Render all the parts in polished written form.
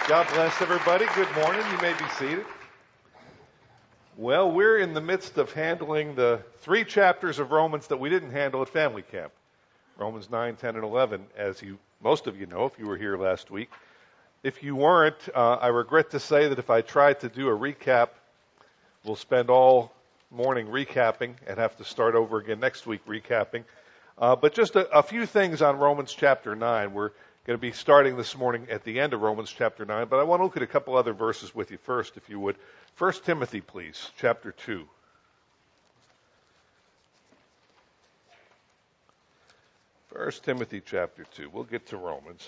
God bless everybody. Good morning. You may be seated. Well, we're in the midst of handling the 3 chapters of Romans that we didn't handle at family camp. Romans 9, 10, and 11, as most of you know if you were here last week. If you weren't, I regret to say that if I tried to do a recap, we'll spend all morning recapping and have to start over again next week recapping. But just a few things on Romans chapter 9. We're going to be starting this morning at the end of Romans chapter 9, but I want to look at a couple other verses with you first, if you would. 1 Timothy, please, chapter 2. 1 Timothy chapter 2. We'll get to Romans.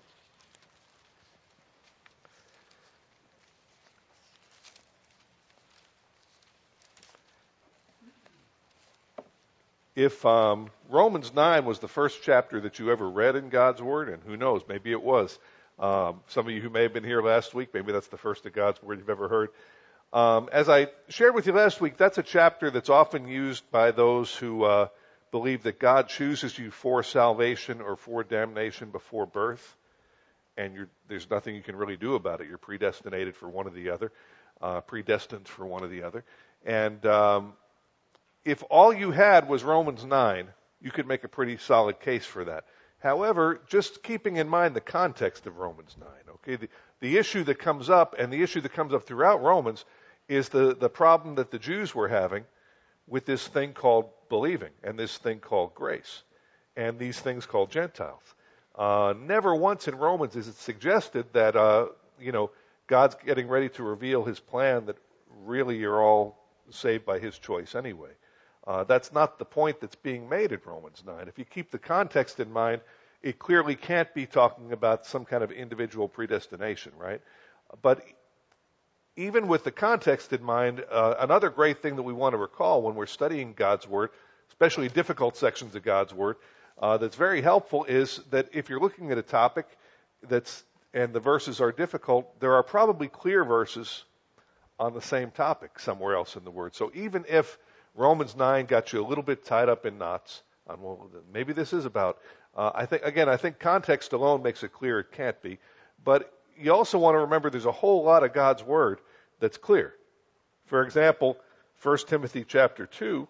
If Romans 9 was the first chapter that you ever read in God's Word, and who knows, maybe it was. Some of you who may have been here last week, maybe that's the first of God's Word you've ever heard. As I shared with you last week, that's a chapter that's often used by those who believe that God chooses you for salvation or for damnation before birth, and there's nothing you can really do about it. You're predestinated for one or the other, predestined for one or the other. And if all you had was Romans 9, you could make a pretty solid case for that. However, just keeping in mind the context of Romans 9, okay, the issue that comes up, and the issue that comes up throughout Romans, is the problem that the Jews were having with this thing called believing, and this thing called grace, and these things called Gentiles. Never once in Romans is it suggested that, God's getting ready to reveal his plan that really you're all saved by his choice anyway. That's not the point that's being made in Romans 9. If you keep the context in mind, it clearly can't be talking about some kind of individual predestination, right? But even with the context in mind, another great thing that we want to recall when we're studying God's Word, especially difficult sections of God's Word, that's very helpful is that if you're looking at a topic and the verses are difficult, there are probably clear verses on the same topic somewhere else in the Word. So even if Romans 9 got you a little bit tied up in knots on, well, maybe this is about, I think context alone makes it clear it can't be. But you also want to remember there's a whole lot of God's Word that's clear. For example, 1 Timothy chapter 2,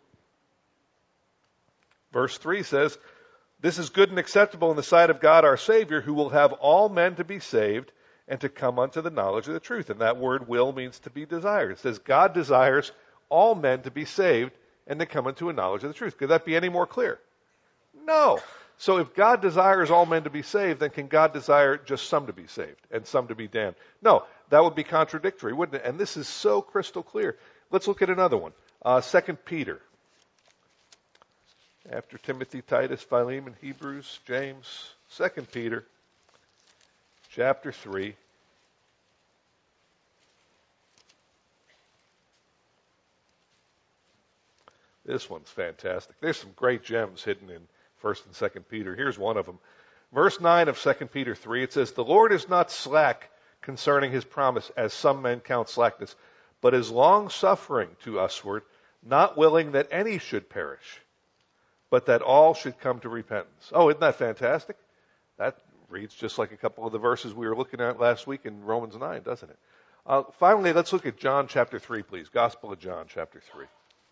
verse 3 says, "This is good and acceptable in the sight of God our Savior, who will have all men to be saved and to come unto the knowledge of the truth." And that word will means to be desired. It says God desires all men to be saved and to come into a knowledge of the truth. Could that be any more clear? No. So if God desires all men to be saved, then can God desire just some to be saved and some to be damned? No, that would be contradictory, wouldn't it? And this is so crystal clear. Let's look at another one. 2 Peter. After Timothy, Titus, Philemon, Hebrews, James, 2 Peter, chapter 3. This one's fantastic. There's some great gems hidden in 1 and 2 Peter. Here's one of them. Verse 9 of 2 Peter 3, it says, "The Lord is not slack concerning his promise, as some men count slackness, but is long-suffering to usward, not willing that any should perish, but that all should come to repentance." Oh, isn't that fantastic? That reads just like a couple of the verses we were looking at last week in Romans 9, doesn't it? Finally, let's look at John chapter 3, please. Gospel of John chapter 3.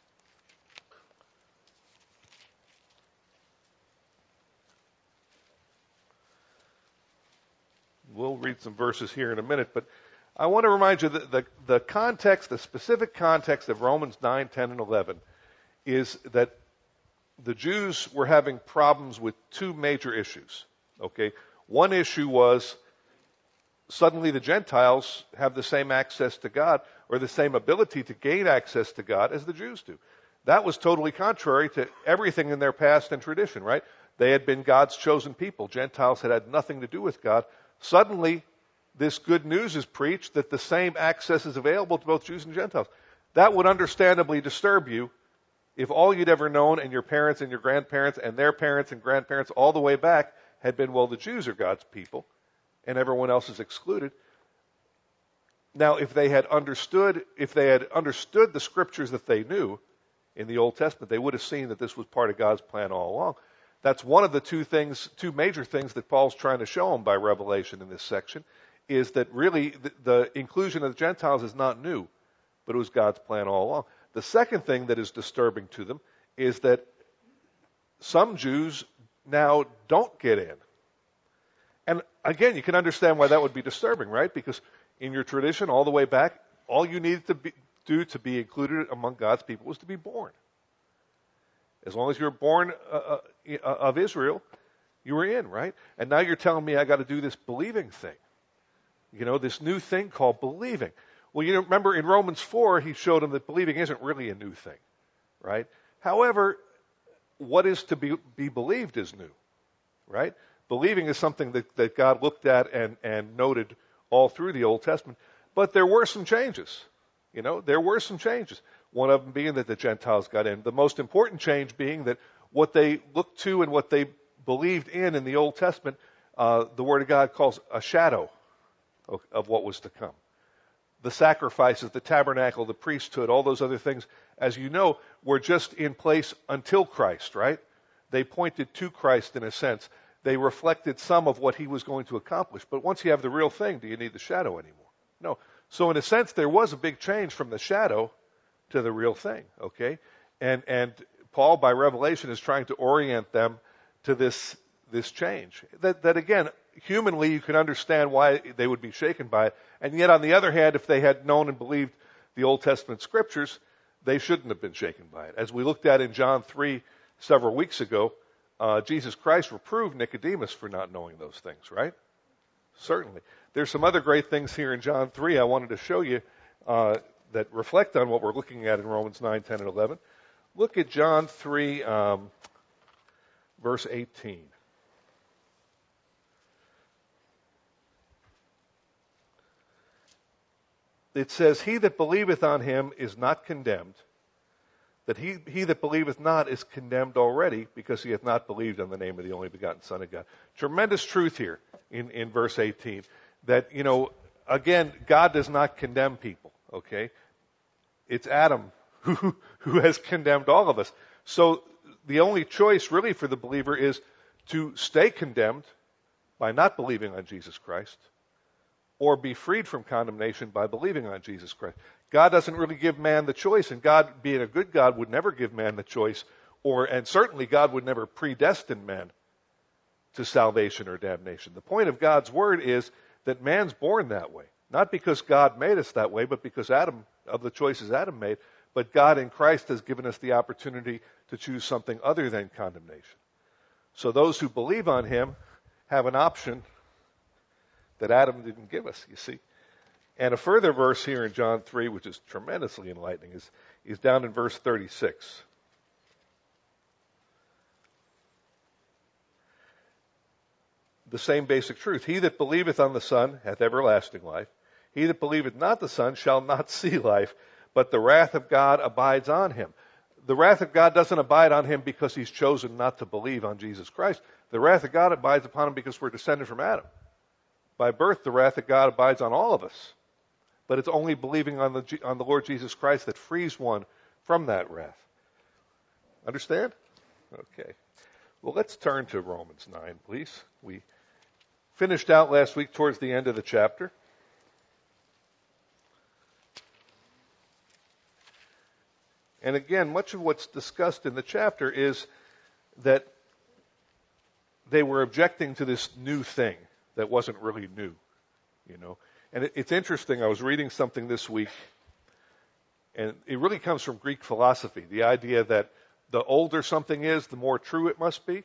We'll read some verses here in a minute, but I want to remind you that the context, the specific context of Romans 9, 10, and 11 is that the Jews were having problems with 2 major issues. Okay, one issue was suddenly the Gentiles have the same access to God or the same ability to gain access to God as the Jews do. That was totally contrary to everything in their past and tradition, right? They had been God's chosen people. Gentiles had had nothing to do with God. Suddenly, this good news is preached that the same access is available to both Jews and Gentiles. That would understandably disturb you if all you'd ever known and your parents and your grandparents and their parents and grandparents all the way back had been, well, the Jews are God's people and everyone else is excluded. Now, if they had understood the scriptures that they knew in the Old Testament, they would have seen that this was part of God's plan all along. That's one of the two major things that Paul's trying to show them by revelation in this section, is that really the inclusion of the Gentiles is not new, but it was God's plan all along. The second thing that is disturbing to them is that some Jews now don't get in. And again, you can understand why that would be disturbing, right? Because in your tradition, all the way back, all you needed to do to be included among God's people was to be born. As long as you were born of Israel, you were in, right? And now you're telling me I got to do this believing thing. This new thing called believing. Well, remember in Romans 4, he showed them that believing isn't really a new thing, right? However, what is to be believed is new, right? Believing is something that God looked at and noted all through the Old Testament. But there were some changes. There were some changes. One of them being that the Gentiles got in. The most important change being that what they looked to and what they believed in the Old Testament, the Word of God calls a shadow of what was to come. The sacrifices, the tabernacle, the priesthood, all those other things, as you know, were just in place until Christ, right? They pointed to Christ in a sense. They reflected some of what he was going to accomplish. But once you have the real thing, do you need the shadow anymore? No. So in a sense, there was a big change from the shadow to the real thing, okay? And Paul, by revelation, is trying to orient them to this change. That again, humanly, you can understand why they would be shaken by it. And yet, on the other hand, if they had known and believed the Old Testament scriptures, they shouldn't have been shaken by it. As we looked at in John 3 several weeks ago, Jesus Christ reproved Nicodemus for not knowing those things, right? Certainly. There's some other great things here in John 3 I wanted to show you that reflect on what we're looking at in Romans 9, 10, and 11. Look at John 3, verse 18. It says, he that believeth on him is not condemned, that he that believeth not is condemned already, because he hath not believed on the name of the only begotten Son of God. Tremendous truth here in verse 18, that, again, God does not condemn people, okay? It's Adam who has condemned all of us. So the only choice really for the believer is to stay condemned by not believing on Jesus Christ, or be freed from condemnation by believing on Jesus Christ. God doesn't really give man the choice, and God, being a good God, would never give man the choice, and certainly God would never predestine man to salvation or damnation. The point of God's word is that man's born that way, not because God made us that way, but because of the choices Adam made, but God in Christ has given us the opportunity to choose something other than condemnation. So those who believe on him have an option that Adam didn't give us, you see. And a further verse here in John 3, which is tremendously enlightening, is down in verse 36. The same basic truth. He that believeth on the Son hath everlasting life. He that believeth not the Son shall not see life, but the wrath of God abides on him. The wrath of God doesn't abide on him because he's chosen not to believe on Jesus Christ. The wrath of God abides upon him because we're descended from Adam. By birth, the wrath of God abides on all of us. But it's only believing on the Lord Jesus Christ that frees one from that wrath. Understand? Okay. Well, let's turn to Romans 9, please. We finished out last week towards the end of the chapter. And again, much of what's discussed in the chapter is that they were objecting to this new thing that wasn't really new, And it's interesting, I was reading something this week, and it really comes from Greek philosophy, the idea that the older something is, the more true it must be,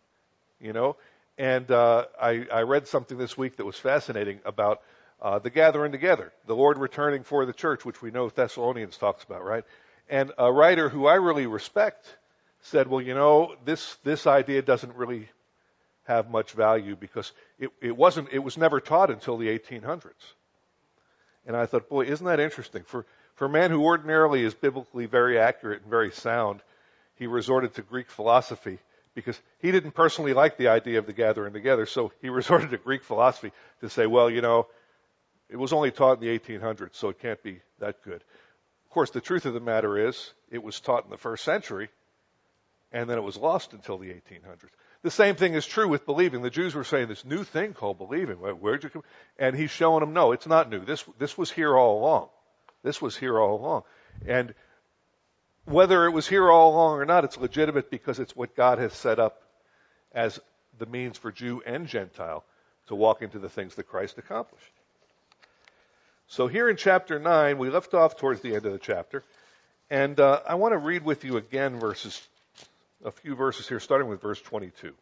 And I read something this week that was fascinating about the gathering together, the Lord returning for the church, which we know Thessalonians talks about, right? And a writer who I really respect said, well, this idea doesn't really have much value because it was never taught until the 1800s. And I thought, boy, isn't that interesting? For a man who ordinarily is biblically very accurate and very sound, he resorted to Greek philosophy because he didn't personally like the idea of the gathering together, so he resorted to Greek philosophy to say, well, it was only taught in the 1800s, so it can't be that good. Of course, the truth of the matter is, it was taught in the first century, and then it was lost until the 1800s. The same thing is true with believing. The Jews were saying this new thing called believing. Where'd you come? And he's showing them, no, it's not new. This was here all along. This was here all along. And whether it was here all along or not, it's legitimate because it's what God has set up as the means for Jew and Gentile to walk into the things that Christ accomplished. So here in chapter 9, we left off towards the end of the chapter. And I want to read with you again a few verses here, starting with verse 22.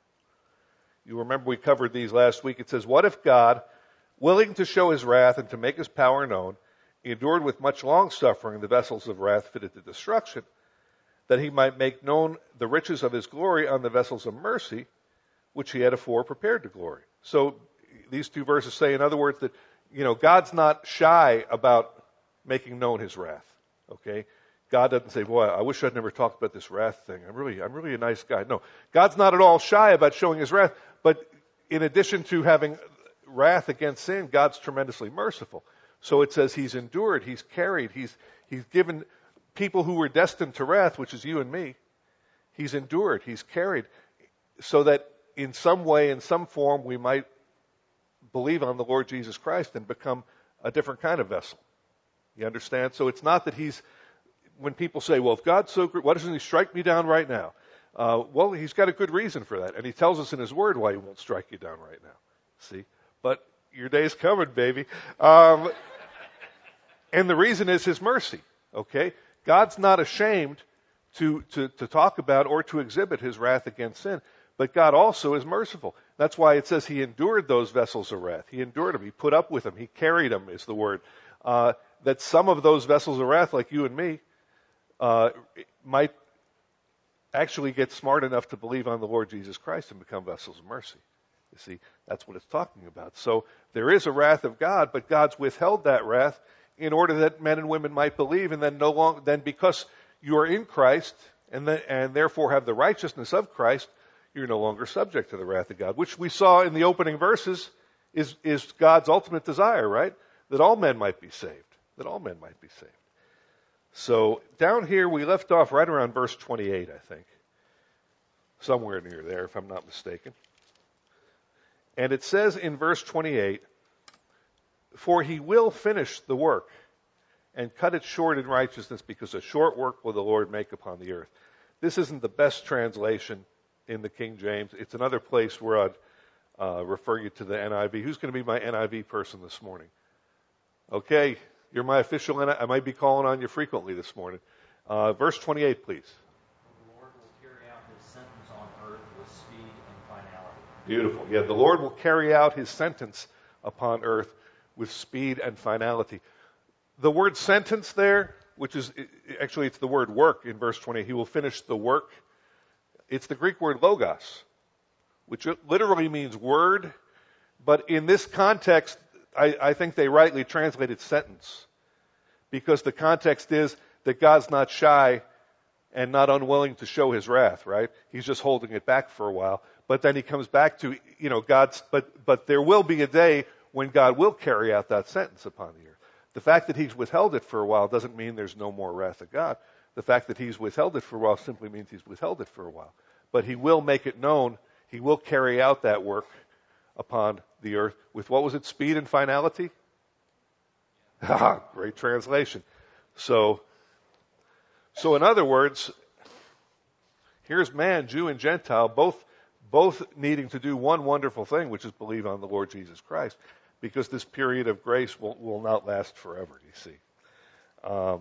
You remember we covered these last week. It says, "What if God, willing to show his wrath and to make his power known, endured with much long suffering the vessels of wrath fitted to destruction, that he might make known the riches of his glory on the vessels of mercy, which he had afore prepared to glory." So these two verses say, in other words, that God's not shy about making known his wrath. Okay? God doesn't say, boy, I wish I'd never talked about this wrath thing. I'm really a nice guy. No. God's not at all shy about showing his wrath, but in addition to having wrath against sin, God's tremendously merciful. So it says he's endured, he's carried, he's given people who were destined to wrath, which is you and me, he's endured, he's carried, so that in some way, in some form, we might believe on the Lord Jesus Christ and become a different kind of vessel. You understand? So it's not that when people say, well, if God's so great, why doesn't he strike me down right now? Well, he's got a good reason for that. And he tells us in his word why he won't strike you down right now. See? But your day's coming, baby. And the reason is his mercy. Okay? God's not ashamed to talk about or to exhibit his wrath against sin. But God also is merciful. That's why it says he endured those vessels of wrath. He endured them. He put up with them. He carried them, is the word. That some of those vessels of wrath, like you and me, might actually get smart enough to believe on the Lord Jesus Christ and become vessels of mercy. You see, that's what it's talking about. So there is a wrath of God, but God's withheld that wrath in order that men and women might believe, and then because you are in Christ and therefore have the righteousness of Christ, you're no longer subject to the wrath of God, which we saw in the opening verses is God's ultimate desire, right? That all men might be saved. That all men might be saved. So down here we left off right around verse 28, I think. Somewhere near there, if I'm not mistaken. And it says in verse 28, "For he will finish the work and cut it short in righteousness, because a short work will the Lord make upon the earth." This isn't the best translation in the King James. It's another place where I'd refer you to the NIV. Who's going to be my NIV person this morning? Okay, you're my official NIV. I might be calling on you frequently this morning. Verse 28, please. "The Lord will carry out his sentence on earth with speed and finality." Beautiful. Yeah, the Lord will carry out his sentence upon earth with speed and finality. The word sentence there, which is, actually it's the word work in verse 20. He will finish the work. It's the Greek word logos, which literally means word. But in this context, I think they rightly translated sentence, because the context is that God's not shy and not unwilling to show his wrath, right? He's just holding it back for a while. But then he comes back to, but there will be a day when God will carry out that sentence upon the earth. The fact that he's withheld it for a while doesn't mean there's no more wrath of God. The fact that he's withheld it for a while simply means he's withheld it for a while. But he will make it known. He will carry out that work upon the earth with, what was it, speed and finality? Great translation. So in other words, here's man, Jew and Gentile, both needing to do one wonderful thing, which is believe on the Lord Jesus Christ, because this period of grace will not last forever, you see.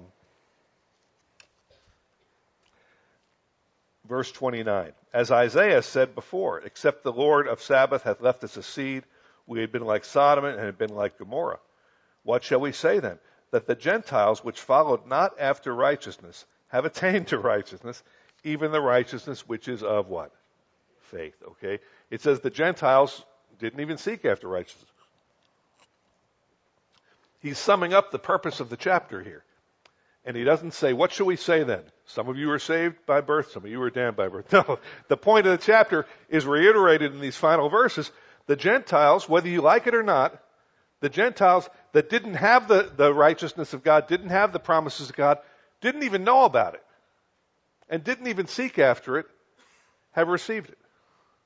Verse 29, "As Isaiah said before, except the Lord of Sabaoth hath left us a seed, we had been like Sodom and had been like Gomorrah. What shall we say then? That the Gentiles which followed not after righteousness have attained to righteousness, even the righteousness which is of" what? Faith, okay? It says the Gentiles didn't even seek after righteousness. He's summing up the purpose of the chapter here. And he doesn't say, what shall we say then? Some of you are saved by birth, some of you are damned by birth. No, the point of the chapter is reiterated in these final verses. The Gentiles, whether you like it or not, the Gentiles that didn't have the righteousness of God, didn't have the promises of God, didn't even know about it, and didn't even seek after it, have received it.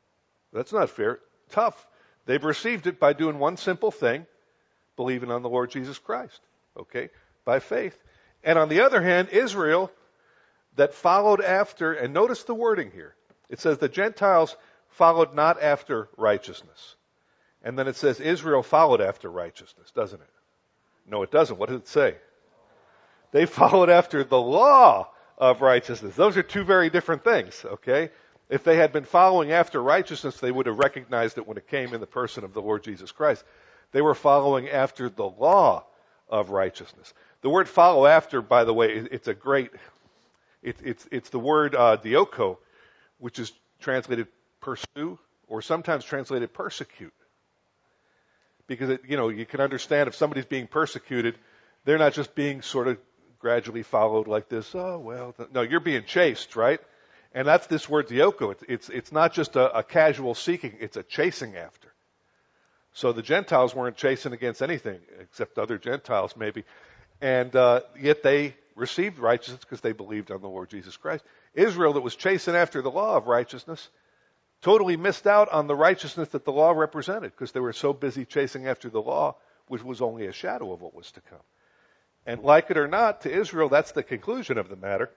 That's not fair. Tough. They've received it by doing one simple thing, believing on the Lord Jesus Christ. Okay? By faith. And on the other hand, Israel that followed after, and notice the wording here. It says the Gentiles followed not after righteousness. And then it says Israel followed after righteousness, doesn't it? No, it doesn't. What does it say? They followed after the law of righteousness. Those are two very different things, okay? If they had been following after righteousness, they would have recognized it when it came in the person of the Lord Jesus Christ. They were following after the law of righteousness. The word follow after, by the way, it's a great, it's the word dioko, which is translated pursue, or sometimes translated persecute. Because, you can understand if somebody's being persecuted, they're not just being sort of gradually followed like this. Oh, well, no, you're being chased, right? And that's this word dioko. It's not just a casual seeking, it's a chasing after. So the Gentiles weren't chasing against anything, except other Gentiles maybe. And yet they received righteousness because they believed on the Lord Jesus Christ. Israel that was chasing after the law of righteousness totally missed out on the righteousness that the law represented because they were so busy chasing after the law, which was only a shadow of what was to come. And like it or not, to Israel, that's the conclusion of the matter.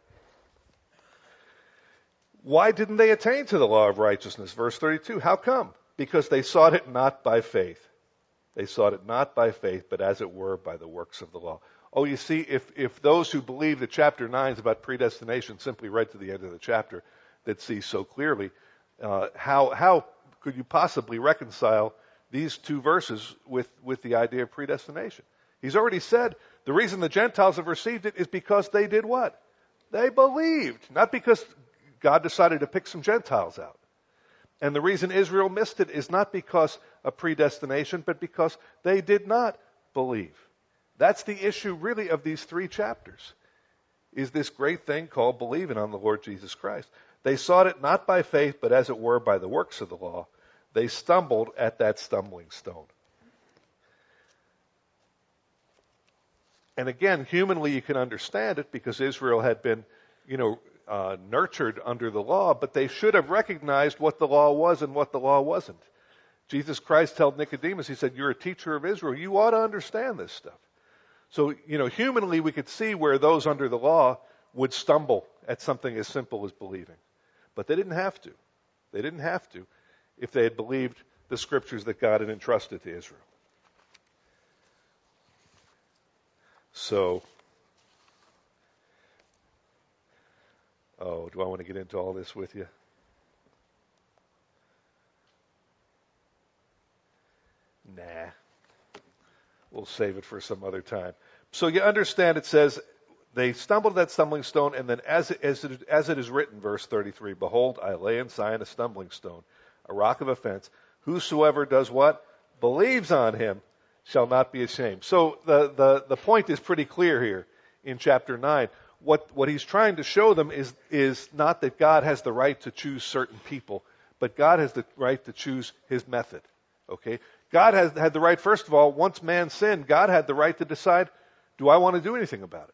Why didn't they attain to the law of righteousness? Verse 32, how come? Because they sought it not by faith. They sought it not by faith, but as it were by the works of the law. Oh, you see, if those who believe that chapter 9 is about predestination simply read to the end of the chapter that see so clearly, how could you possibly reconcile these two verses with the idea of predestination? He's already said the reason the Gentiles have received it is because they did what? They believed, not because God decided to pick some Gentiles out. And the reason Israel missed it is not because of predestination, but because they did not believe. That's the issue really of these 3 chapters, is this great thing called believing on the Lord Jesus Christ. They sought it not by faith, but as it were by the works of the law. They stumbled at that stumbling stone. And again, humanly you can understand it because Israel had been, nurtured under the law, but they should have recognized what the law was and what the law wasn't. Jesus Christ told Nicodemus, he said, you're a teacher of Israel. You ought to understand this stuff. So, humanly we could see where those under the law would stumble at something as simple as believing. But they didn't have to. They didn't have to if they had believed the scriptures that God had entrusted to Israel. So, do I want to get into all this with you? Nah. We'll save it for some other time. So you understand it says, they stumbled at that stumbling stone, and then as it is written, verse 33, behold, I lay in Zion a stumbling stone, a rock of offense. Whosoever does what? Believes on him shall not be ashamed. So the point is pretty clear here in chapter 9. What he's trying to show them is not that God has the right to choose certain people, but God has the right to choose his method. Okay? God has had the right, first of all, once man sinned, God had the right to decide, do I want to do anything about it?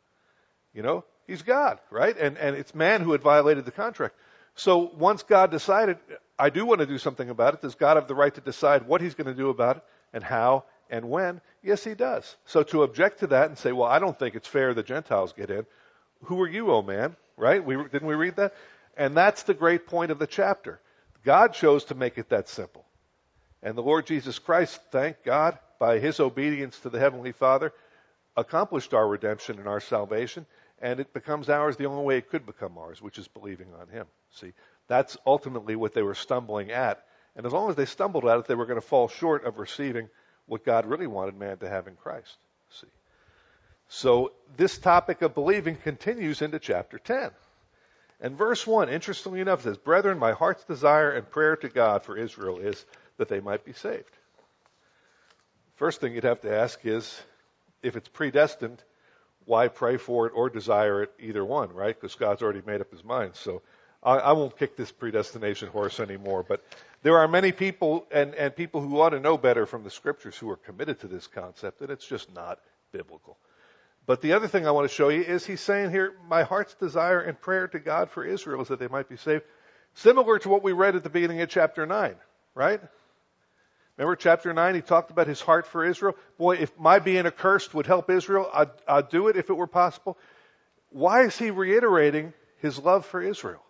He's God, right? And it's man who had violated the contract. So once God decided, I do want to do something about it, does God have the right to decide what he's going to do about it and how and when? Yes, he does. So to object to that and say, well, I don't think it's fair the Gentiles get in. Who are you, oh man? Right? Didn't we read that? And that's the great point of the chapter. God chose to make it that simple. And the Lord Jesus Christ, thank God, by his obedience to the Heavenly Father, accomplished our redemption and our salvation, and it becomes ours the only way it could become ours, which is believing on him. See, that's ultimately what they were stumbling at. And as long as they stumbled at it, they were going to fall short of receiving what God really wanted man to have in Christ. See. So this topic of believing continues into chapter 10. And verse 1, interestingly enough, says, Brethren, my heart's desire and prayer to God for Israel is that they might be saved. First thing you'd have to ask is, if it's predestined, why pray for it or desire it, either one, right? Because God's already made up his mind. So I won't kick this predestination horse anymore. But there are many people and people who ought to know better from the scriptures who are committed to this concept, and it's just not biblical. But the other thing I want to show you is he's saying here, my heart's desire and prayer to God for Israel is that they might be saved. Similar to what we read at the beginning of chapter 9, right? Remember chapter 9, he talked about his heart for Israel. Boy, if my being accursed would help Israel, I'd do it if it were possible. Why is he reiterating his love for Israel?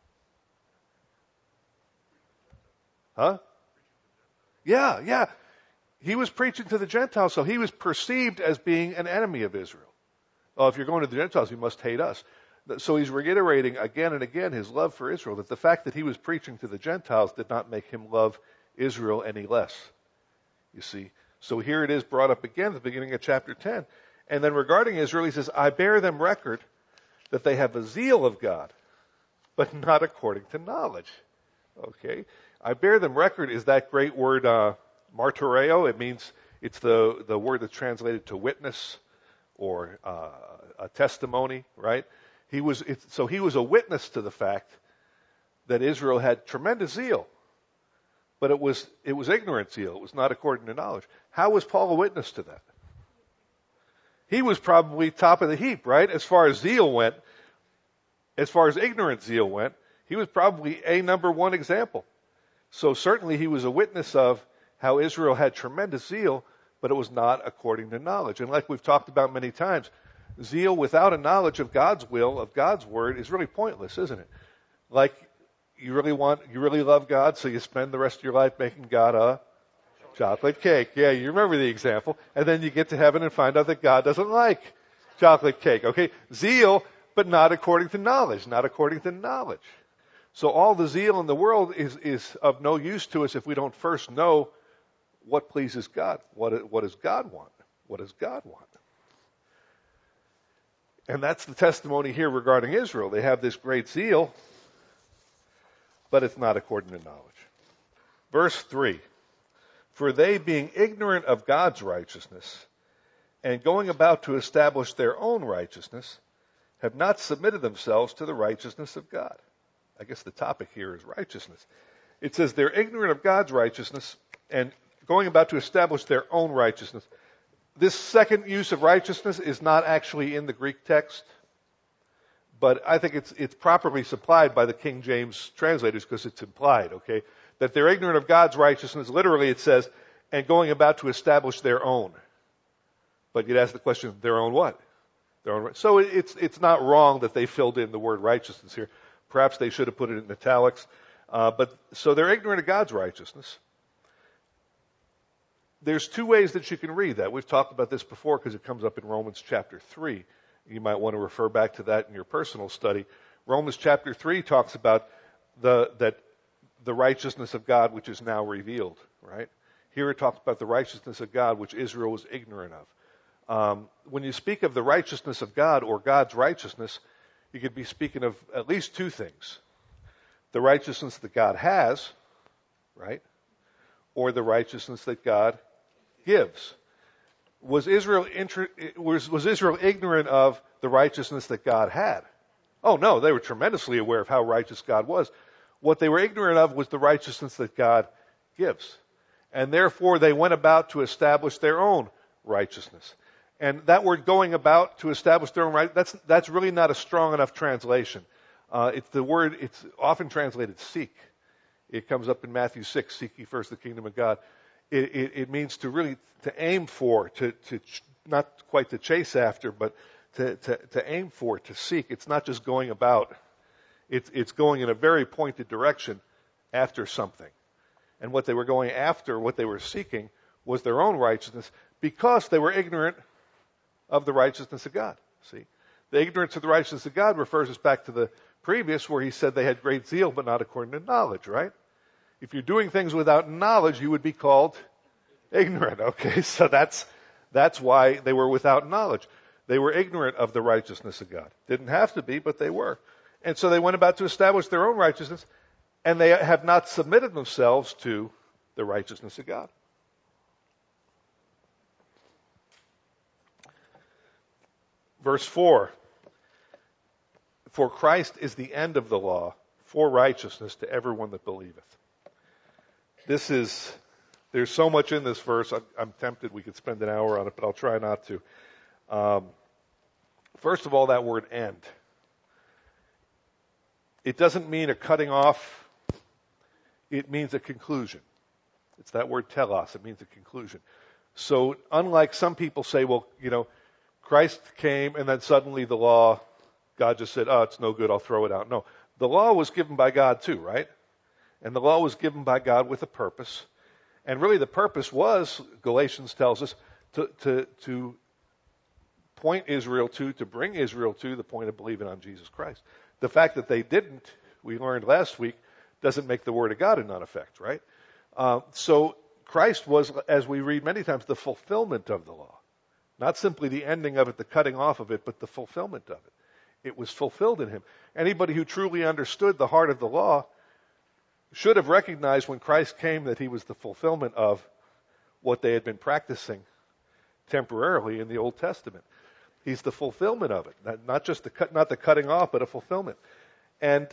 Huh? Yeah. He was preaching to the Gentiles, so he was perceived as being an enemy of Israel. Oh, if you're going to the Gentiles, you must hate us. So he's reiterating again and again his love for Israel, that the fact that he was preaching to the Gentiles did not make him love Israel any less. You see? So here it is brought up again at the beginning of chapter 10. And then regarding Israel, he says, I bear them record that they have a zeal of God, but not according to knowledge. Okay? I bear them record is that great word, martyreo. It means, it's the word that's translated to witness or a testimony, right? He was a witness to the fact that Israel had tremendous zeal, but it was ignorant zeal. It was not according to knowledge. How was Paul a witness to that? He was probably top of the heap, right? As far as zeal went, as far as ignorant zeal went, he was probably a number one example. So certainly he was a witness of how Israel had tremendous zeal, but it was not according to knowledge. And like we've talked about many times, zeal without a knowledge of God's will, of God's word, is really pointless, isn't it? Like, you really love God, so you spend the rest of your life making God a chocolate cake. Yeah, you remember the example. And then you get to heaven and find out that God doesn't like chocolate cake. Okay? Zeal, but not according to knowledge. Not according to knowledge. So all the zeal in the world is of no use to us if we don't first know what pleases God. What does God want? What does God want? And that's the testimony here regarding Israel. They have this great zeal, but it's not according to knowledge. Verse 3, for they being ignorant of God's righteousness and going about to establish their own righteousness have not submitted themselves to the righteousness of God. I guess the topic here is righteousness. It says they're ignorant of God's righteousness and going about to establish their own righteousness. This second use of righteousness is not actually in the Greek text, but I think it's properly supplied by the King James translators because it's implied, okay? That they're ignorant of God's righteousness. Literally it says, and going about to establish their own. But you'd ask the question, their own what? Their own. So it's not wrong that they filled in the word righteousness here. Perhaps they should have put it in italics. But so they're ignorant of God's righteousness. There's two ways that you can read that. We've talked about this before because it comes up in Romans chapter 3. You might want to refer back to that in your personal study. Romans chapter 3 talks about the righteousness of God which is now revealed, right? Here it talks about the righteousness of God which Israel was ignorant of. When you speak of the righteousness of God or God's righteousness, you could be speaking of at least two things. The righteousness that God has, right? Or the righteousness that God gives. Was Israel ignorant of the righteousness that God had? Oh no, they were tremendously aware of how righteous God was. What they were ignorant of was the righteousness that God gives. And therefore they went about to establish their own righteousness. And that word going about to establish their own right, that's really not a strong enough translation. It's often translated seek. It comes up in Matthew 6, seek ye first the kingdom of God. It means to really, to aim for, to not quite to chase after, but to aim for, to seek. It's not just going about. It's going in a very pointed direction after something. And what they were going after, what they were seeking, was their own righteousness because they were ignorant of the righteousness of God. See? The ignorance of the righteousness of God refers us back to the previous where he said they had great zeal but not according to knowledge, right? If you're doing things without knowledge, you would be called ignorant, okay? So that's why they were without knowledge. They were ignorant of the righteousness of God. Didn't have to be, but they were. And so they went about to establish their own righteousness, and they have not submitted themselves to the righteousness of God. Verse 4, for Christ is the end of the law for righteousness to everyone that believeth. There's so much in this verse, I'm tempted we could spend an hour on it, but I'll try not to. First of all, that word end. It doesn't mean a cutting off. It means a conclusion. It's that word telos. It means a conclusion. So unlike some people say, well, Christ came and then suddenly the law, God just said, oh, it's no good, I'll throw it out. No, the law was given by God too, right? And the law was given by God with a purpose. And really the purpose was, Galatians tells us, to point Israel to bring Israel to the point of believing on Jesus Christ. The fact that they didn't, we learned last week, doesn't make the Word of God in none effect, right? So Christ was, as we read many times, the fulfillment of the law. Not simply the ending of it, the cutting off of it, but the fulfillment of it. It was fulfilled in him. Anybody who truly understood the heart of the law should have recognized when Christ came that he was the fulfillment of what they had been practicing temporarily in the Old Testament. He's the fulfillment of it, not just not the cutting off, but a fulfillment. And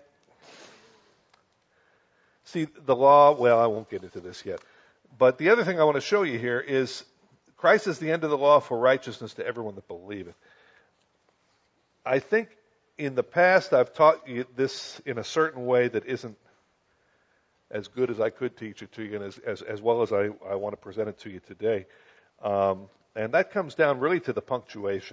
see, the law, well, I won't get into this yet. But the other thing I want to show you here is Christ is the end of the law for righteousness to everyone that believeth. I think in the past I've taught you this in a certain way that isn't as good as I could teach it to you and as well as I want to present it to you today. And that comes down really to the punctuation.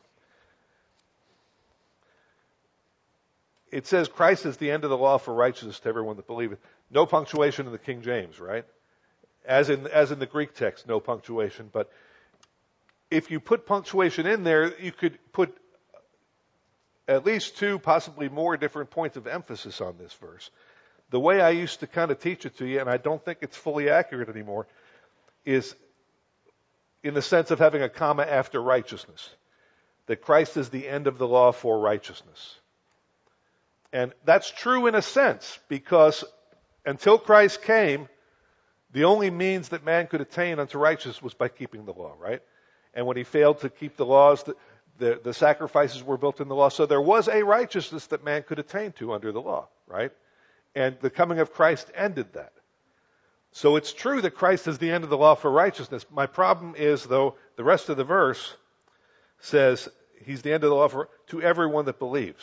It says Christ is the end of the law for righteousness to everyone that believeth. No punctuation in the King James, right? As in the Greek text, no punctuation. But if you put punctuation in there, you could put at least two, possibly more different points of emphasis on this verse. The way I used to kind of teach it to you, and I don't think it's fully accurate anymore, is in the sense of having a comma after righteousness. That Christ is the end of the law for righteousness. And that's true in a sense, because until Christ came, the only means that man could attain unto righteousness was by keeping the law, right? And when he failed to keep the laws, the sacrifices were built in the law. So there was a righteousness that man could attain to under the law, right? And the coming of Christ ended that. So it's true that Christ is the end of the law for righteousness. My problem is, though, the rest of the verse says he's the end of the law to everyone that believes.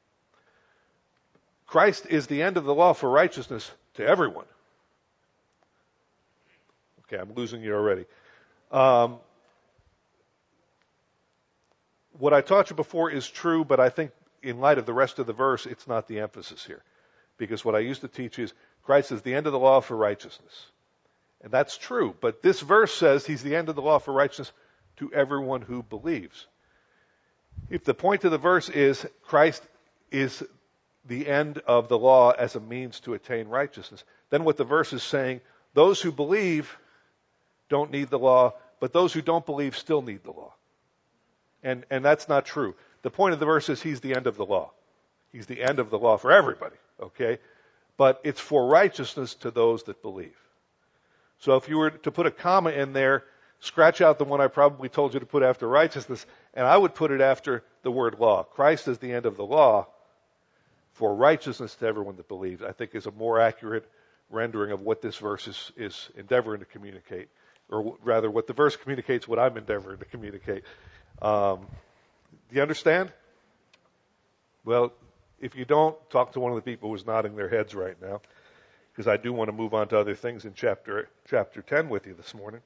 Christ is the end of the law for righteousness to everyone. Okay, I'm losing you already. What I taught you before is true, but I think in light of the rest of the verse, it's not the emphasis here. Because what I used to teach is Christ is the end of the law for righteousness. And that's true, but this verse says he's the end of the law for righteousness to everyone who believes. If the point of the verse is Christ is the end of the law as a means to attain righteousness, then what the verse is saying, those who believe don't need the law, but those who don't believe still need the law. And that's not true. The point of the verse is he's the end of the law. He's the end of the law for everybody, okay? But it's for righteousness to those that believe. So if you were to put a comma in there, scratch out the one I probably told you to put after righteousness, and I would put it after the word law. Christ is the end of the law for righteousness to everyone that believes, I think is a more accurate rendering of what this verse is endeavoring to communicate. Or rather, what the verse communicates, what I'm endeavoring to communicate. Do you understand? Well, if you don't, talk to one of the people who's nodding their heads right now, because I do want to move on to other things in chapter 10 with you this morning.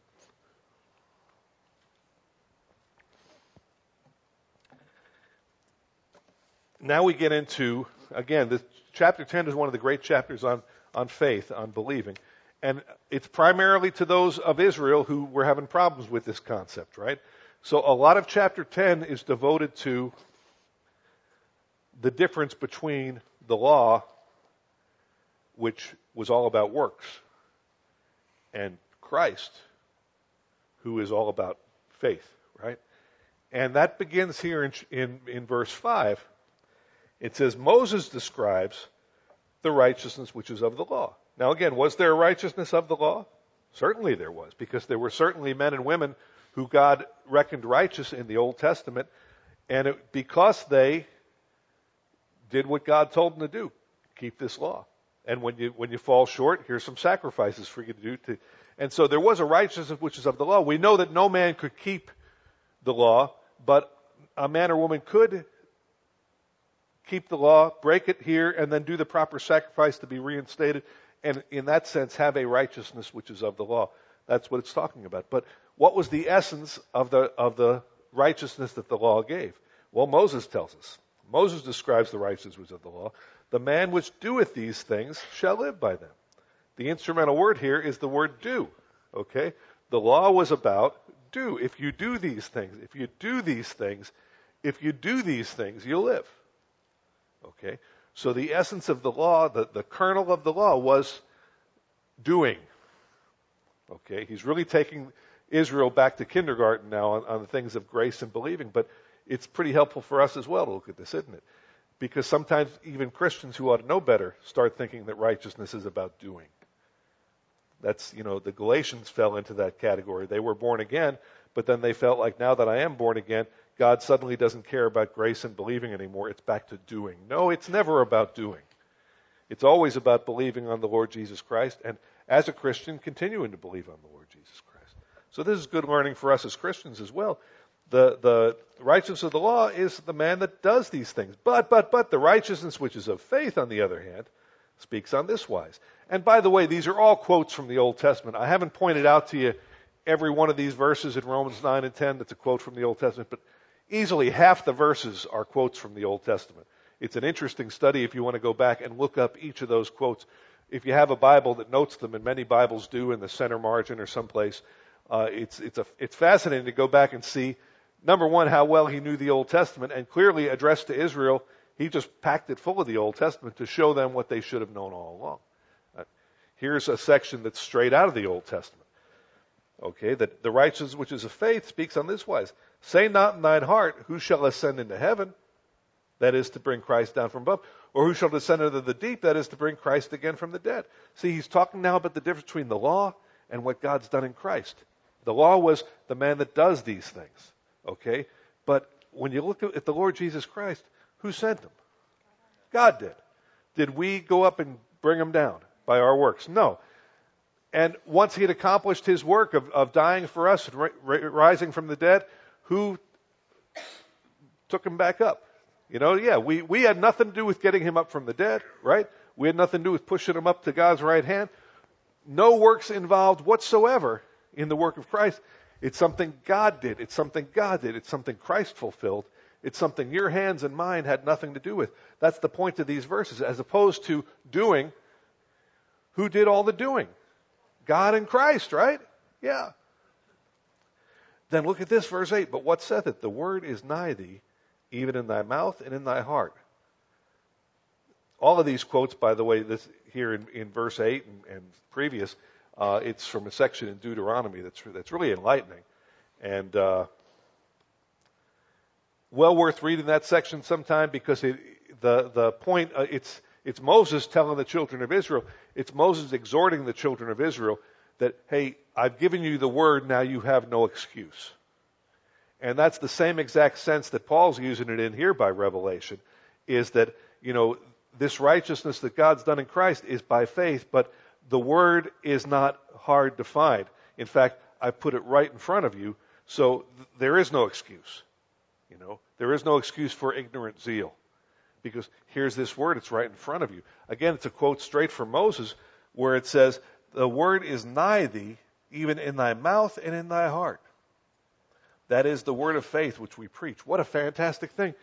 Now we get into, again, chapter 10 is one of the great chapters on faith, on believing. And it's primarily to those of Israel who were having problems with this concept, right? So a lot of chapter 10 is devoted to the difference between the law, which was all about works, and Christ, who is all about faith, right? And that begins here in verse 5. It says, Moses describes the righteousness which is of the law. Now again, was there a righteousness of the law? Certainly there was, because there were certainly men and women who God reckoned righteous in the Old Testament, and because they did what God told them to do, keep this law. And when you fall short, here's some sacrifices for you to do. And so there was a righteousness which is of the law. We know that no man could keep the law, but a man or woman could keep the law, break it here, and then do the proper sacrifice to be reinstated, and in that sense have a righteousness which is of the law. That's what it's talking about. But what was the essence of the righteousness that the law gave? Well, Moses tells us. Moses describes the righteousness of the law. The man which doeth these things shall live by them. The instrumental word here is the word do. Okay? The law was about do. If you do these things, if you do these things, if you do these things, you'll live. Okay? So the essence of the law, the kernel of the law was doing. Okay? He's really taking Israel back to kindergarten now on the things of grace and believing, but it's pretty helpful for us as well to look at this, isn't it? Because sometimes even Christians who ought to know better start thinking that righteousness is about doing. That's, the Galatians fell into that category. They were born again, but then they felt like, now that I am born again, God suddenly doesn't care about grace and believing anymore. It's back to doing. No, it's never about doing. It's always about believing on the Lord Jesus Christ, and as a Christian, continuing to believe on the Lord Jesus Christ. So this is good learning for us as Christians as well. The righteousness of the law is the man that does these things. But the righteousness which is of faith, on the other hand, speaks on this wise. And by the way, these are all quotes from the Old Testament. I haven't pointed out to you every one of these verses in Romans 9 and 10 that's a quote from the Old Testament, but easily half the verses are quotes from the Old Testament. It's an interesting study if you want to go back and look up each of those quotes. If you have a Bible that notes them, and many Bibles do in the center margin or someplace, it's fascinating to go back and see, number one, how well he knew the Old Testament, and clearly addressed to Israel, he just packed it full of the Old Testament to show them what they should have known all along. Here's a section that's straight out of the Old Testament. Okay, that the righteousness which is of faith speaks on this wise. Say not in thine heart, who shall ascend into heaven? That is to bring Christ down from above. Or who shall descend into the deep? That is to bring Christ again from the dead. See, he's talking now about the difference between the law and what God's done in Christ. The law was the man that does these things. Okay? But when you look at the Lord Jesus Christ, who sent him? God did. Did we go up and bring him down by our works? No. And once he had accomplished his work of dying for us and rising from the dead, who took him back up? We had nothing to do with getting him up from the dead, right? We had nothing to do with pushing him up to God's right hand. No works involved whatsoever in the work of Christ. It's something God did. It's something God did. It's something Christ fulfilled. It's something your hands and mine had nothing to do with. That's the point of these verses. As opposed to doing, who did all the doing? God and Christ, right? Yeah. Then look at this, verse 8. But what saith it? The word is nigh thee, even in thy mouth and in thy heart. All of these quotes, by the way, this here in verse 8 and previous, it's from a section in Deuteronomy that's really enlightening. And well worth reading that section sometime, because the point, it's Moses telling the children of Israel, it's Moses exhorting the children of Israel that, hey, I've given you the word, now you have no excuse. And that's the same exact sense that Paul's using it in here by revelation, is that, this righteousness that God's done in Christ is by faith, but the word is not hard to find. In fact, I put it right in front of you, so there is no excuse. There is no excuse for ignorant zeal. Because here's this word, it's right in front of you. Again, it's a quote straight from Moses, where it says, the word is nigh thee, even in thy mouth and in thy heart. That is the word of faith which we preach. What a fantastic thing.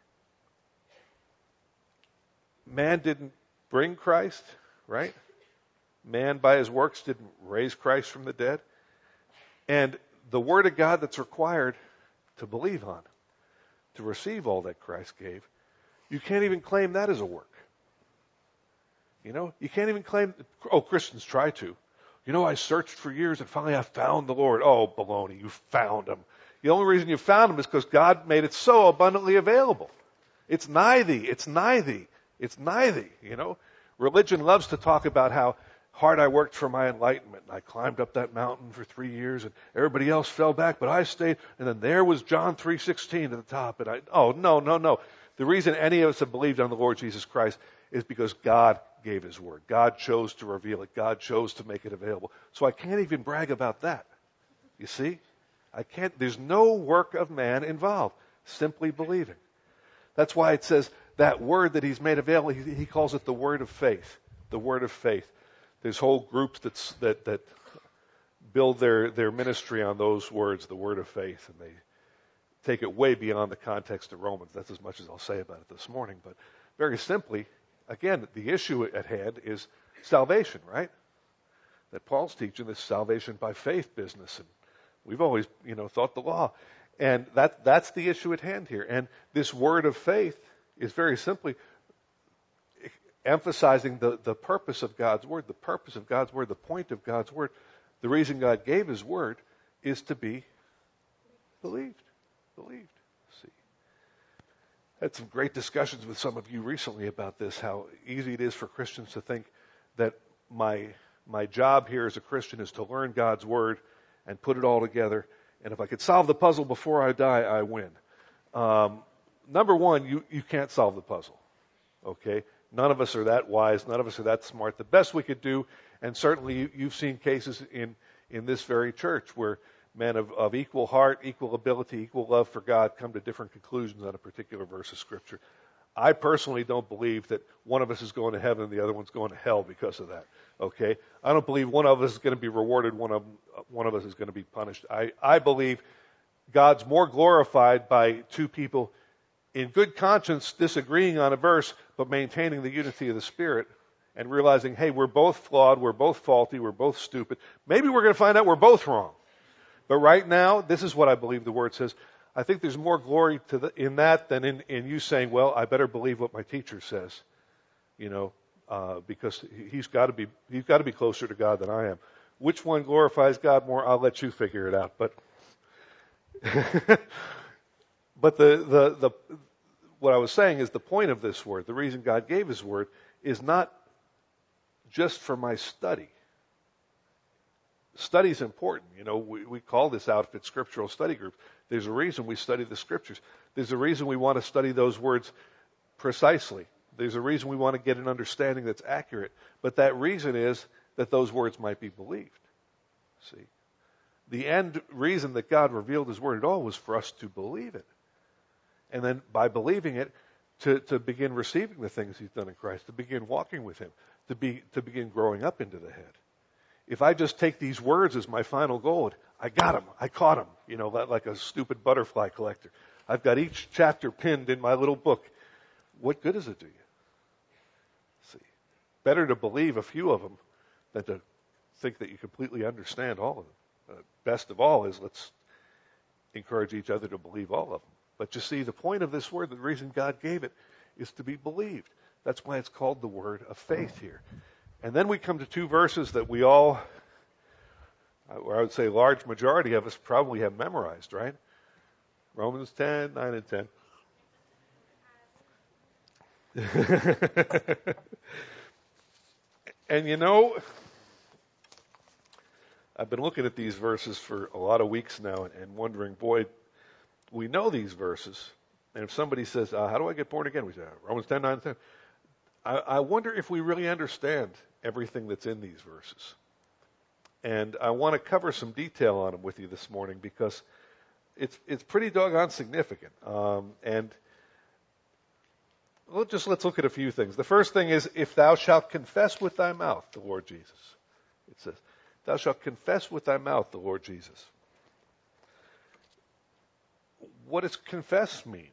Man didn't bring Christ, right? Man by his works didn't raise Christ from the dead. And the word of God that's required to believe on, to receive all that Christ gave, you can't even claim that as a work. You can't even claim, Christians try to. I searched for years and finally I found the Lord. Oh, baloney, you found him. The only reason you found him is because God made it so abundantly available. It's nigh thee. It's nigh thee. It's nigh thee. Religion loves to talk about how hard I worked for my enlightenment. I climbed up that mountain for 3 years and everybody else fell back, but I stayed. And then there was John 3:16 at the top. And no. The reason any of us have believed on the Lord Jesus Christ is because God gave his word. God chose to reveal it. God chose to make it available. So I can't even brag about that. You see? I can't. There's no work of man involved. Simply believing. That's why it says, that word that he's made available, he calls it the word of faith. The word of faith. There's whole groups that build their ministry on those words, the word of faith, and they take it way beyond the context of Romans. That's as much as I'll say about it this morning. But very simply, again, the issue at hand is salvation, right? That Paul's teaching this salvation by faith business, and we've always, thought the law, and that's the issue at hand here. And this word of faith is very simply emphasizing the purpose of God's word, the purpose of God's word, the point of God's word. The reason God gave His word is to be believed. See, had some great discussions with some of you recently about this, how easy it is for Christians to think that my job here as a Christian is to learn God's word and put it all together, and if I could solve the puzzle before I die, I win. Number one, you can't solve the puzzle, okay? None of us are that wise. None of us are that smart. The best we could do, and certainly you've seen cases in this very church where men of equal heart, equal ability, equal love for God come to different conclusions on a particular verse of Scripture. I personally don't believe that one of us is going to heaven and the other one's going to hell because of that. Okay? I don't believe one of us is going to be rewarded, one of us is going to be punished. I believe God's more glorified by two people in good conscience disagreeing on a verse, but maintaining the unity of the Spirit and realizing, hey, we're both flawed, we're both faulty, we're both stupid. Maybe we're going to find out we're both wrong. But right now, this is what I believe the Word says. I think there's more glory in that than in you saying, well, I better believe what my teacher says, because he's got to be closer to God than I am. Which one glorifies God more? I'll let you figure it out. But but the what I was saying is the point of this word, the reason God gave His word, is not just for my study. Study's important. We call this Outfit Scriptural Study Group. There's a reason we study the Scriptures. There's a reason we want to study those words precisely. There's a reason we want to get an understanding that's accurate. But that reason is that those words might be believed. See? The end reason that God revealed His word at all was for us to believe it. And then by believing it, to begin receiving the things He's done in Christ, to begin walking with Him, to begin growing up into the head. If I just take these words as my final goal, I got them, I caught them, like a stupid butterfly collector. I've got each chapter pinned in my little book. What good does it do you? See, better to believe a few of them than to think that you completely understand all of them. Best of all is let's encourage each other to believe all of them. But you see, the point of this word, the reason God gave it, is to be believed. That's why it's called the word of faith here. And then we come to two verses that we all, or I would say a large majority of us probably have memorized, right? Romans 10, 9 and 10. And I've been looking at these verses for a lot of weeks now and wondering, boy, we know these verses. And if somebody says, how do I get born again? We say, Romans 10, 9 and 10. I wonder if we really understand everything that's in these verses. And I want to cover some detail on them with you this morning because it's pretty doggone significant. And let's look at a few things. The first thing is, if thou shalt confess with thy mouth the Lord Jesus. It says, thou shalt confess with thy mouth the Lord Jesus. What does confess mean?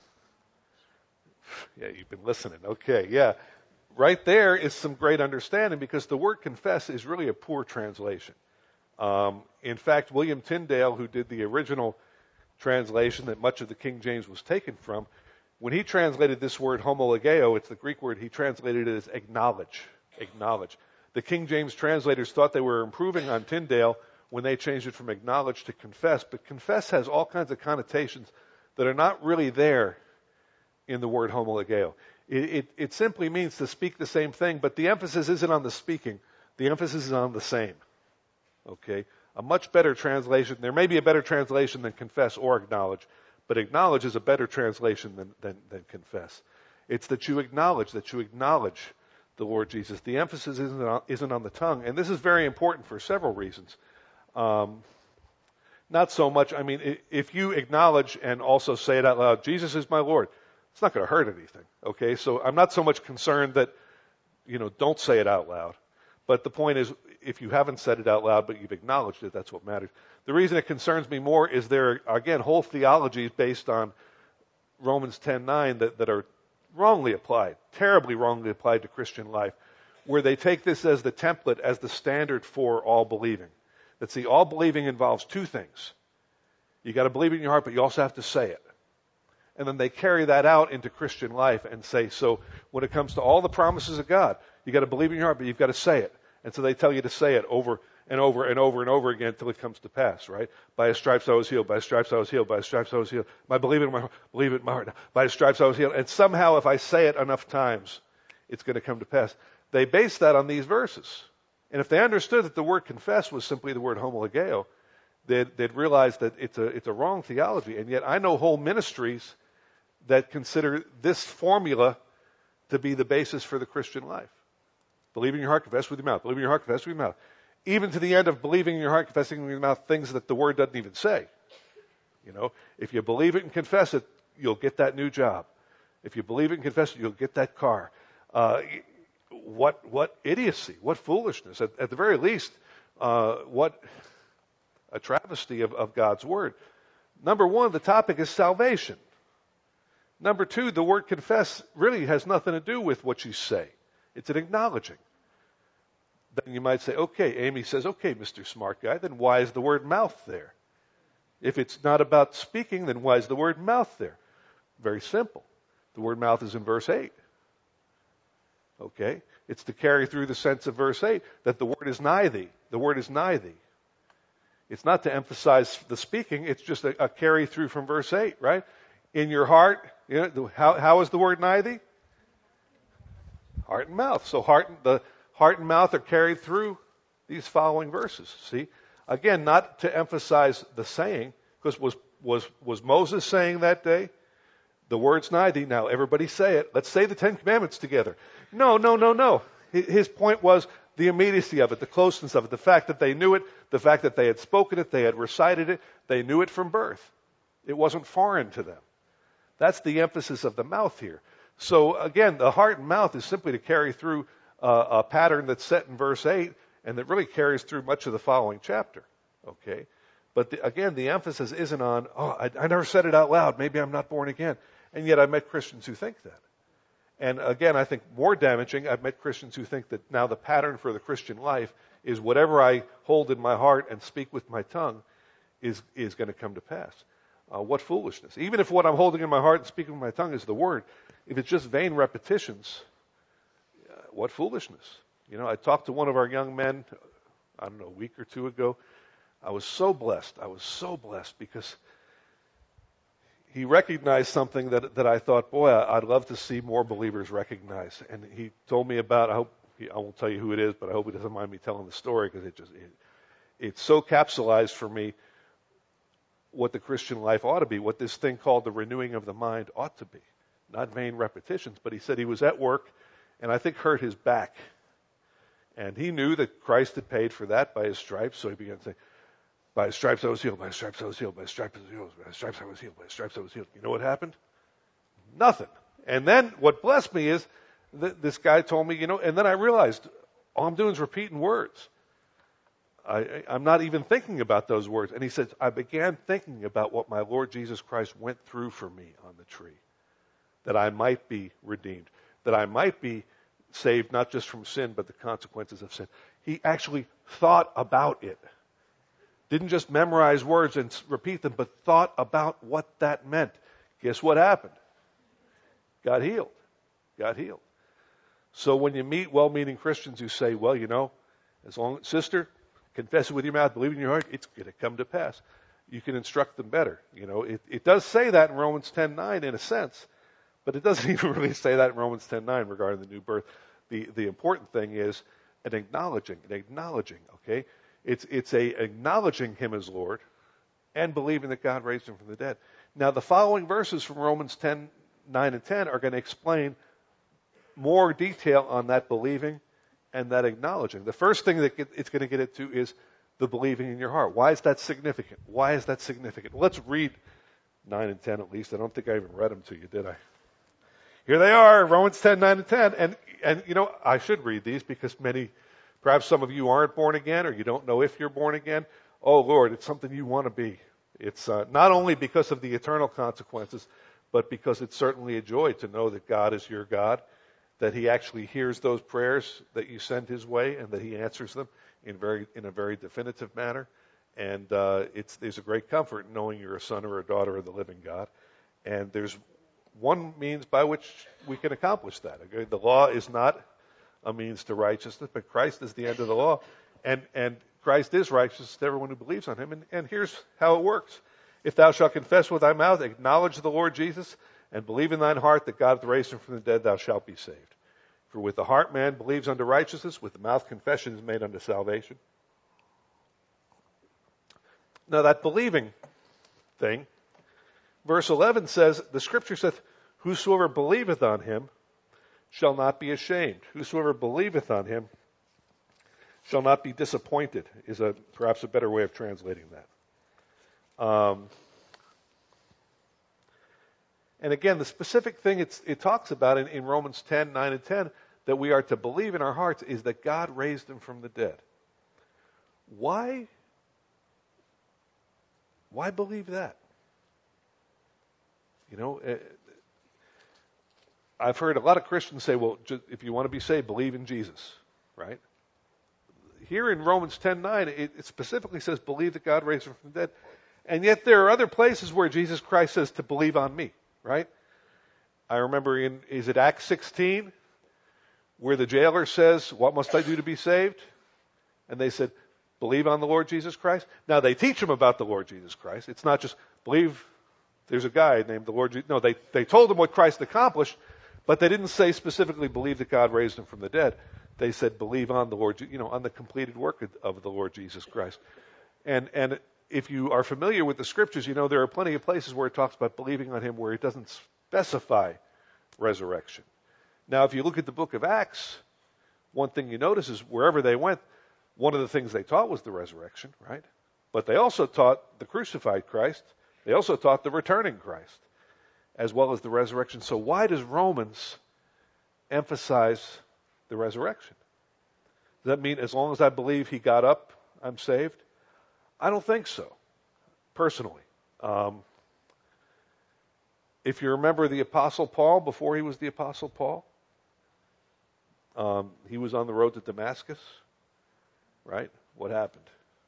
Yeah, you've been listening. Okay, yeah. Right there is some great understanding because the word confess is really a poor translation. In fact, William Tyndale, who did the original translation that much of the King James was taken from, when he translated this word homologeo, it's the Greek word, he translated it as acknowledge. Acknowledge. The King James translators thought they were improving on Tyndale when they changed it from acknowledge to confess. But confess has all kinds of connotations that are not really there in the word homologeo. It simply means to speak the same thing, but the emphasis isn't on the speaking. The emphasis is on the same. Okay? A much better translation. There may be a better translation than confess or acknowledge, but acknowledge is a better translation than confess. It's that you acknowledge the Lord Jesus. The emphasis isn't on the tongue, and this is very important for several reasons. Not so much, if you acknowledge and also say it out loud, Jesus is my Lord, It's not going to hurt anything. Okay, so I'm not so much concerned that, don't say it out loud. But the point is, if you haven't said it out loud, but you've acknowledged it, that's what matters. The reason it concerns me more is there are, again, whole theologies based on Romans 10:9 that are wrongly applied, terribly wrongly applied to Christian life, where they take this as the template, as the standard for all believing. That see, all believing involves two things. You got to believe it in your heart, but you also have to say it. And then they carry that out into Christian life and say, so when it comes to all the promises of God, you got to believe in your heart, but you've got to say it. And so they tell you to say it over and over and over and over again until it comes to pass, right? By his stripes I was healed, by his stripes I was healed, by his stripes I was healed. I believe it in my heart, believe it in my heart. By his stripes I was healed. And somehow if I say it enough times, it's going to come to pass. They base that on these verses. And if they understood that the word confess was simply the word homologeo, they'd realize that it's a wrong theology. And yet I know whole ministries that consider this formula to be the basis for the Christian life. Believe in your heart, confess with your mouth. Believe in your heart, confess with your mouth. Even to the end of believing in your heart, confessing with your mouth, things that the word doesn't even say. If you believe it and confess it, you'll get that new job. If you believe it and confess it, you'll get that car. What idiocy, what foolishness. At the very least, what a travesty of God's word. Number one, the topic is salvation. Number two, the word confess really has nothing to do with what you say. It's an acknowledging. Then you might say, okay, Amy says, okay, Mr. Smart Guy, then why is the word mouth there? If it's not about speaking, then why is the word mouth there? Very simple. The word mouth is in verse 8. Okay? It's to carry through the sense of verse 8 that the word is nigh thee. The word is nigh thee. It's not to emphasize the speaking, it's just a carry through from verse 8, right? In your heart, how is the word nigh thee? Heart and mouth. So the heart and mouth are carried through these following verses. See? Again, not to emphasize the saying, because was Moses saying that day? The word's nigh thee. Now everybody say it. Let's say the Ten Commandments together. No. His point was the immediacy of it, the closeness of it, the fact that they knew it, the fact that they had spoken it, they had recited it, they knew it from birth. It wasn't foreign to them. That's the emphasis of the mouth here. So again, the heart and mouth is simply to carry through a pattern that's set in verse 8 and that really carries through much of the following chapter. Okay? But again, the emphasis isn't on, I never said it out loud, maybe I'm not born again. And yet I met Christians who think that. And again, I think more damaging, I've met Christians who think that now the pattern for the Christian life is whatever I hold in my heart and speak with my tongue is going to come to pass. What foolishness. Even if what I'm holding in my heart and speaking with my tongue is the word, if it's just vain repetitions, what foolishness. I talked to one of our young men, a week or two ago. I was so blessed because he recognized something that I thought, boy, I'd love to see more believers recognize. And he told me about, I won't tell you who it is, but I hope he doesn't mind me telling the story because it's so capsulized for me what the Christian life ought to be, what this thing called the renewing of the mind ought to be. Not vain repetitions, but he said he was at work and I think hurt his back. And he knew that Christ had paid for that by his stripes, so he began to say, by his stripes I was healed, by his stripes I was healed, by his stripes I was healed, by his stripes I was healed, by his stripes I was healed. You know what happened? Nothing. And then what blessed me is this guy told me, and then I realized all I'm doing is repeating words. I'm not even thinking about those words. And he said, I began thinking about what my Lord Jesus Christ went through for me on the tree, that I might be redeemed, that I might be saved not just from sin, but the consequences of sin. He actually thought about it. Didn't just memorize words and repeat them, but thought about what that meant. Guess what happened? Got healed. So when you meet well-meaning Christians who say, well, as long as, sister, confess it with your mouth, believe in your heart, it's going to come to pass. You can instruct them better. It does say that in Romans 10:9 in a sense, but it doesn't even really say that in Romans 10:9 regarding the new birth. The important thing is an acknowledging, okay? It's acknowledging him as Lord and believing that God raised him from the dead. Now, the following verses from Romans 10:9 and 10 are going to explain more detail on that believing and that acknowledging. The first thing that it's going to get into is the believing in your heart. Why is that significant? Let's read 9 and 10 at least. I don't think I even read them to you, did I? Here they are, Romans 10, 9 and 10. And I should read these because perhaps some of you aren't born again or you don't know if you're born again. Oh Lord, it's something you want to be. It's not only because of the eternal consequences, but because it's certainly a joy to know that God is your God, that He actually hears those prayers that you send His way and that He answers them in a very definitive manner. And there's a great comfort in knowing you're a son or a daughter of the living God. And there's one means by which we can accomplish that. Okay? The law is not a means to righteousness, but Christ is the end of the law. And Christ is righteous to everyone who believes on Him. And here's how it works. If thou shalt confess with thy mouth, acknowledge the Lord Jesus, and believe in thine heart that God hath raised Him from the dead, thou shalt be saved. For with the heart man believes unto righteousness, with the mouth confession is made unto salvation. Now that believing thing, verse 11 says, the scripture saith, whosoever believeth on Him shall not be ashamed. Whosoever believeth on Him shall not be disappointed, is perhaps a better way of translating that. And again, the specific thing it talks about in Romans 10, 9 and 10, that we are to believe in our hearts is that God raised Him from the dead. Why believe that? I've heard a lot of Christians say, well, if you want to be saved, believe in Jesus, right? Here in Romans 10:9, it specifically says, believe that God raised Him from the dead. And yet there are other places where Jesus Christ says to believe on me, right? I remember is it Acts 16, where the jailer says, what must I do to be saved? And they said, believe on the Lord Jesus Christ. Now they teach them about the Lord Jesus Christ. It's not just believe there's a guy named the Lord Jesus. No, they told them what Christ accomplished, but they didn't say specifically believe that God raised Him from the dead. They said believe on the Lord, on the completed work of the Lord Jesus Christ. And if you are familiar with the scriptures, there are plenty of places where it talks about believing on Him where it doesn't specify resurrection. Now, if you look at the book of Acts, one thing you notice is wherever they went, one of the things they taught was the resurrection, right? But they also taught the crucified Christ. They also taught the returning Christ, as well as the resurrection. So why does Romans emphasize the resurrection? Does that mean as long as I believe He got up, I'm saved? I don't think so, personally. If you remember the Apostle Paul, before he was the Apostle Paul, he was on the road to Damascus, right? What happened?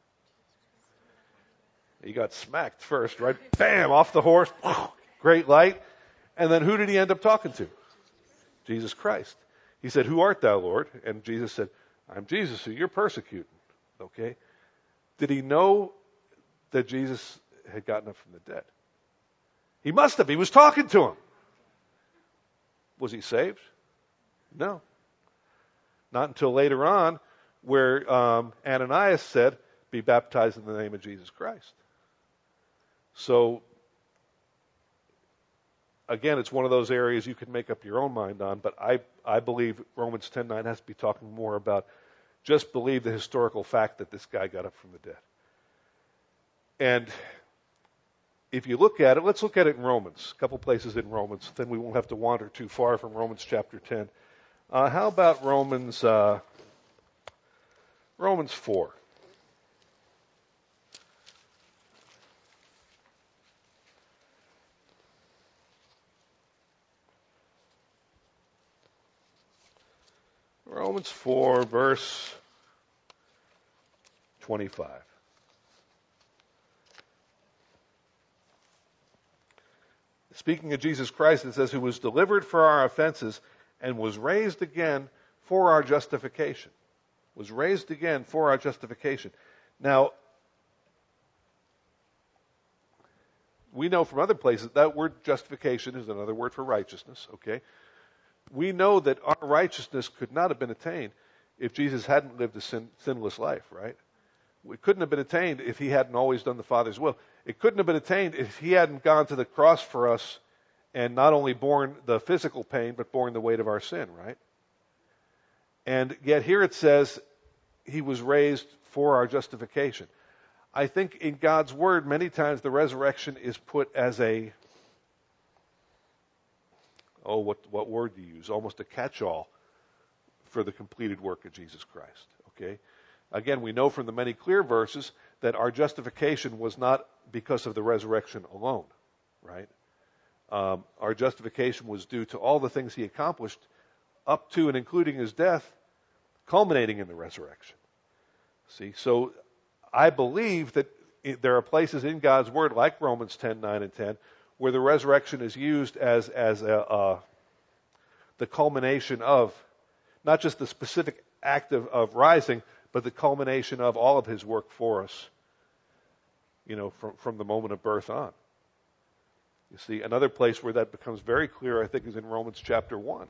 He got smacked first, right? Bam, off the horse, great light. And then who did he end up talking to? Jesus Christ. He said, who art thou, Lord? And Jesus said, I'm Jesus, who you're persecuting. Okay? Did he know that Jesus had gotten up from the dead? He must have. He was talking to him. Was he saved? No. Not until later on, where Ananias said, be baptized in the name of Jesus Christ. So, again, it's one of those areas you can make up your own mind on, but I believe Romans 10:9 has to be talking more about just believe the historical fact that this guy got up from the dead. And if you look at it, let's look at it in Romans, a couple places in Romans, then we won't have to wander too far from Romans chapter 10. How about Romans 4? Romans 4, verse 25. Speaking of Jesus Christ, it says, who was delivered for our offenses and was raised again for our justification. Was raised again for our justification. Now, we know from other places that word justification is another word for righteousness, okay? We know that our righteousness could not have been attained if Jesus hadn't lived a sinless life, right? It couldn't have been attained if He hadn't always done the Father's will. It couldn't have been attained if He hadn't gone to the cross for us and not only borne the physical pain, but borne the weight of our sin, right? And yet here it says He was raised for our justification. I think in God's Word, many times the resurrection is put as what word do you use? Almost a catch-all for the completed work of Jesus Christ. Okay? Again, we know from the many clear verses that our justification was not because of the resurrection alone, right? Our justification was due to all the things he accomplished up to and including his death, culminating in the resurrection. See, so I believe that there are places in God's Word, like Romans 10:9 and 10, where the resurrection is used as the culmination of not just the specific act of rising, but the culmination of all of his work for us, from the moment of birth on. You see, another place where that becomes very clear, I think, is in Romans chapter 1.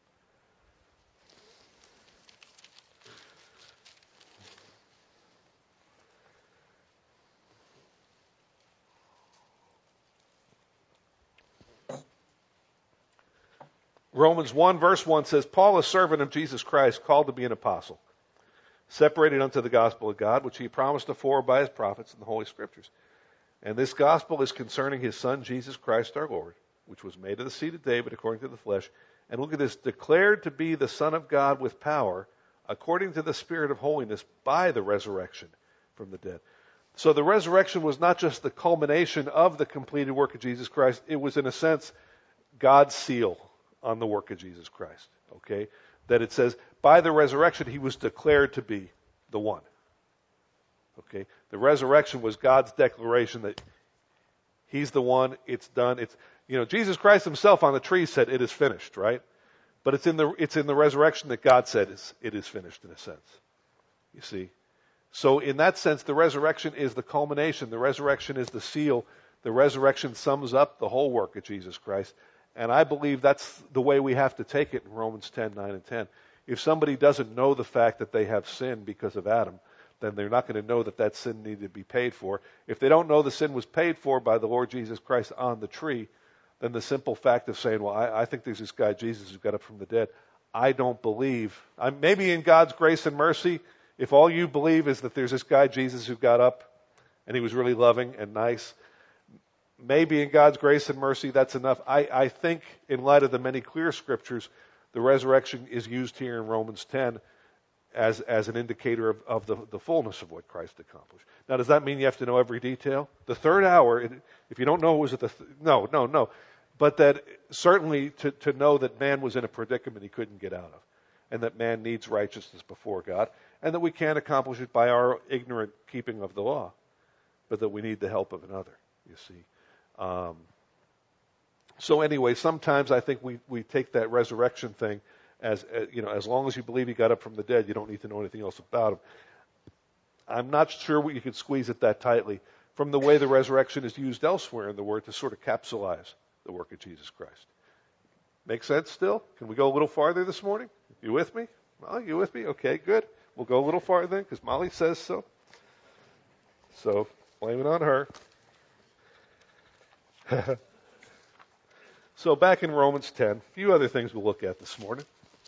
Romans 1 verse 1 says, Paul, a servant of Jesus Christ, called to be an apostle, separated unto the gospel of God, which he promised afore by his prophets in the Holy Scriptures. And this gospel is concerning his Son, Jesus Christ our Lord, which was made of the seed of David according to the flesh. And look at this, declared to be the Son of God with power, according to the Spirit of holiness, by the resurrection from the dead. So the resurrection was not just the culmination of the completed work of Jesus Christ. It was, in a sense, God's seal on the work of Jesus Christ. Okay? That it says, by the resurrection, he was declared to be the one. Okay? The resurrection was God's declaration that he's the one, it's done. Jesus Christ himself on the tree said, it is finished, right? But it's in the resurrection that God said it is finished, in a sense. You see? So in that sense, the resurrection is the culmination. The resurrection is the seal. The resurrection sums up the whole work of Jesus Christ. And I believe that's the way we have to take it in Romans 10:9 and 10. If somebody doesn't know the fact that they have sinned because of Adam, then they're not going to know that sin needed to be paid for. If they don't know the sin was paid for by the Lord Jesus Christ on the tree, then the simple fact of saying, well, I think there's this guy Jesus who got up from the dead, I don't believe. Maybe in God's grace and mercy, if all you believe is that there's this guy Jesus who got up and he was really loving and nice, maybe in God's grace and mercy that's enough. I think in light of the many clear scriptures, the resurrection is used here in Romans 10 as an indicator of the fullness of what Christ accomplished. Now, does that mean you have to know every detail? The third hour, if you don't know it was at no. But that certainly to know that man was in a predicament he couldn't get out of, and that man needs righteousness before God, and that we can't accomplish it by our ignorant keeping of the law, but that we need the help of another, you see. So anyway, sometimes I think we take that resurrection thing as long as you believe he got up from the dead, you don't need to know anything else about him. I'm not sure you could squeeze it that tightly from the way the resurrection is used elsewhere in the Word to sort of capsulize the work of Jesus Christ. Make sense still? Can we go a little farther this morning? You with me? Molly, you with me? Okay, good. We'll go a little farther then because Molly says so. So, blame it on her. So back in Romans 10, a few other things we'll look at this morning.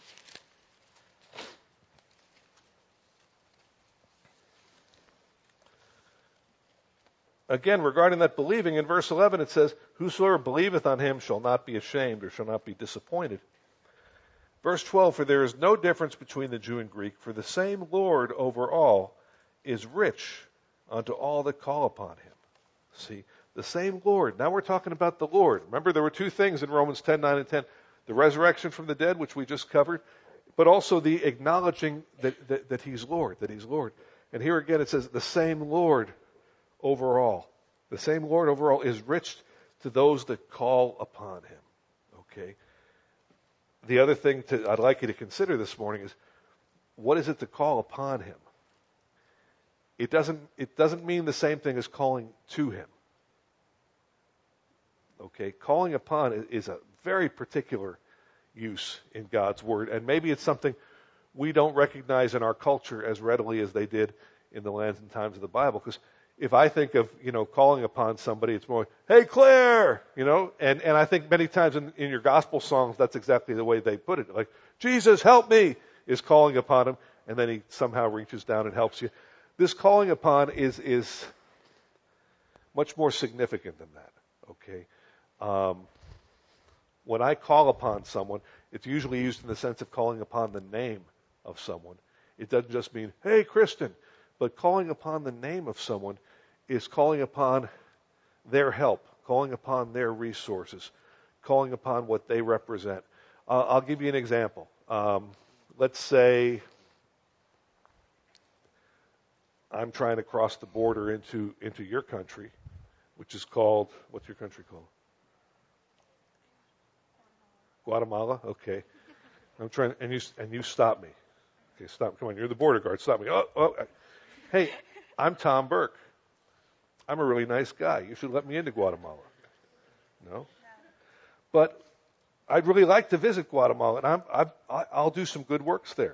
Again, regarding that believing, in verse 11 it says, whosoever believeth on him shall not be ashamed or shall not be disappointed. Verse 12, for there is no difference between the Jew and Greek, for the same Lord over all is rich unto all that call upon him. See, the same Lord. Now we're talking about the Lord. Remember, there were two things in Romans 10:9 and 10. The resurrection from the dead, which we just covered, but also the acknowledging that he's Lord, And here again it says, the same Lord over all. The same Lord over all is rich to those that call upon him. Okay? The other thing I'd like you to consider this morning is, what is it to call upon him? It doesn't mean the same thing as calling to him. Okay? Calling upon is a very particular use in God's Word, and maybe it's something we don't recognize in our culture as readily as they did in the lands and times of the Bible. Because if I think of, calling upon somebody, it's more, hey, Claire, and I think many times in your gospel songs, that's exactly the way they put it. Like, Jesus, help me, is calling upon him, and then he somehow reaches down and helps you. This calling upon is much more significant than that, okay? When I call upon someone, it's usually used in the sense of calling upon the name of someone. It doesn't just mean, hey, Kristen, but calling upon the name of someone is calling upon their help, calling upon their resources, calling upon what they represent. I'll give you an example. Let's say I'm trying to cross the border into your country, which is called, what's your country called? Guatemala? Okay. I'm trying, and you stop me. Okay, stop. Come on, you're the border guard. Stop me. Hey, I'm Tom Burke. I'm a really nice guy. You should let me into Guatemala. No? But I'd really like to visit Guatemala, and I'll do some good works there.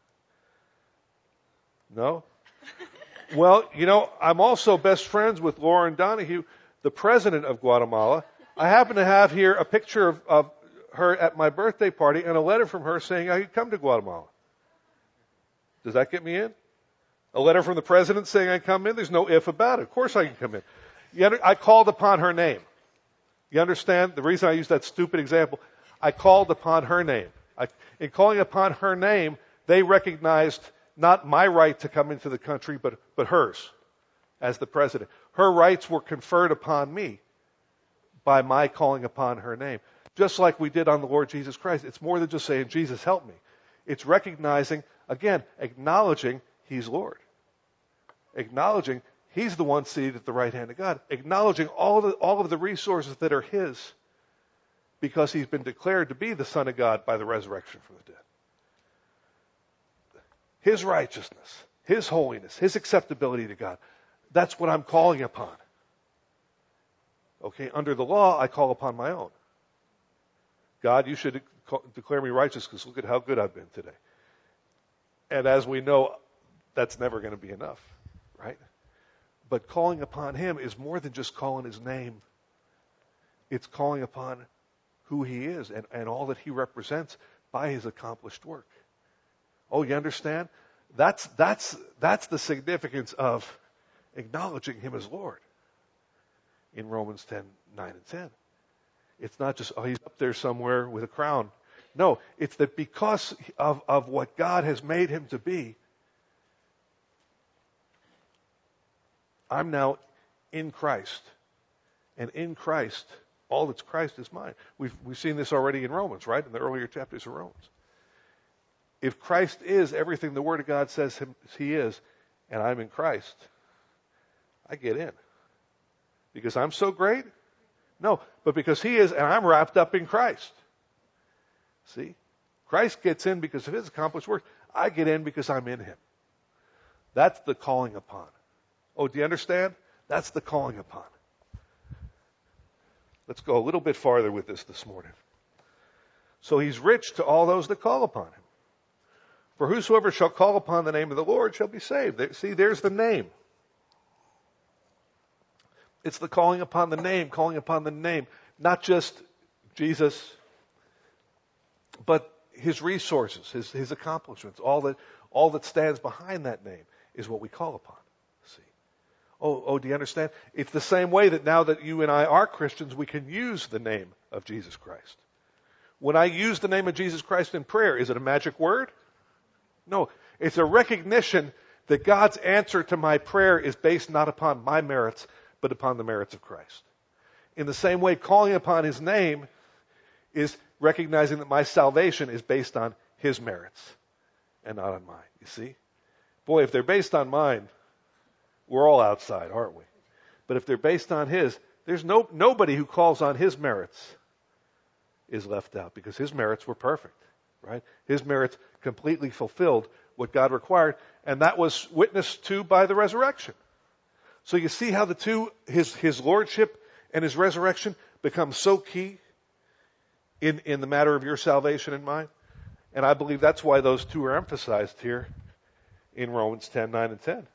No? Well, I'm also best friends with Lauren Donahue, the president of Guatemala. I happen to have here a picture of her at my birthday party and a letter from her saying I could come to Guatemala. Does that get me in? A letter from the president saying I come in? There's no if about it. Of course I can come in. I called upon her name. You understand? The reason I use that stupid example, I called upon her name. In calling upon her name, they recognized not my right to come into the country, but hers as the president. Her rights were conferred upon me by my calling upon her name. Just like we did on the Lord Jesus Christ. It's more than just saying, Jesus, help me. It's recognizing, again, acknowledging He's Lord. Acknowledging He's the one seated at the right hand of God. Acknowledging all of the resources that are His because He's been declared to be the Son of God by the resurrection from the dead. His righteousness, His holiness, His acceptability to God. That's what I'm calling upon. Okay, under the law, I call upon my own. God, you should declare me righteous because look at how good I've been today. And as we know, that's never going to be enough, right? But calling upon Him is more than just calling His name. It's calling upon who He is and all that He represents by His accomplished work. Oh, you understand? That's the significance of acknowledging Him as Lord in Romans 10:9 and 10. It's not just, He's up there somewhere with a crown. No, it's that because of what God has made Him to be, I'm now in Christ. And in Christ, all that's Christ is mine. We've seen this already in Romans, right? In the earlier chapters of Romans. If Christ is everything the Word of God says He is, and I'm in Christ, I get in. Because I'm so great? No, but because He is, and I'm wrapped up in Christ. See? Christ gets in because of His accomplished work. I get in because I'm in Him. That's the calling upon. Oh, do you understand? That's the calling upon. Let's go a little bit farther with this morning. So He's rich to all those that call upon Him. For whosoever shall call upon the name of the Lord shall be saved. See, there's the name. It's the calling upon the name, not just Jesus, but His resources, His accomplishments, all that stands behind that name is what we call upon. See? Oh, do you understand? It's the same way that now that you and I are Christians, we can use the name of Jesus Christ. When I use the name of Jesus Christ in prayer, is it a magic word? No, it's a recognition that God's answer to my prayer is based not upon my merits, but upon the merits of Christ. In the same way, calling upon His name is recognizing that my salvation is based on His merits and not on mine. You see? Boy, if they're based on mine, we're all outside, aren't we? But if they're based on His, there's nobody who calls on His merits is left out because His merits were perfect, right? His merits completely fulfilled what God required, and that was witnessed to by the resurrection. So you see how the two, His lordship and His resurrection, become so key in the matter of your salvation and mine? And I believe that's why those two are emphasized here in Romans 10:9 and 10.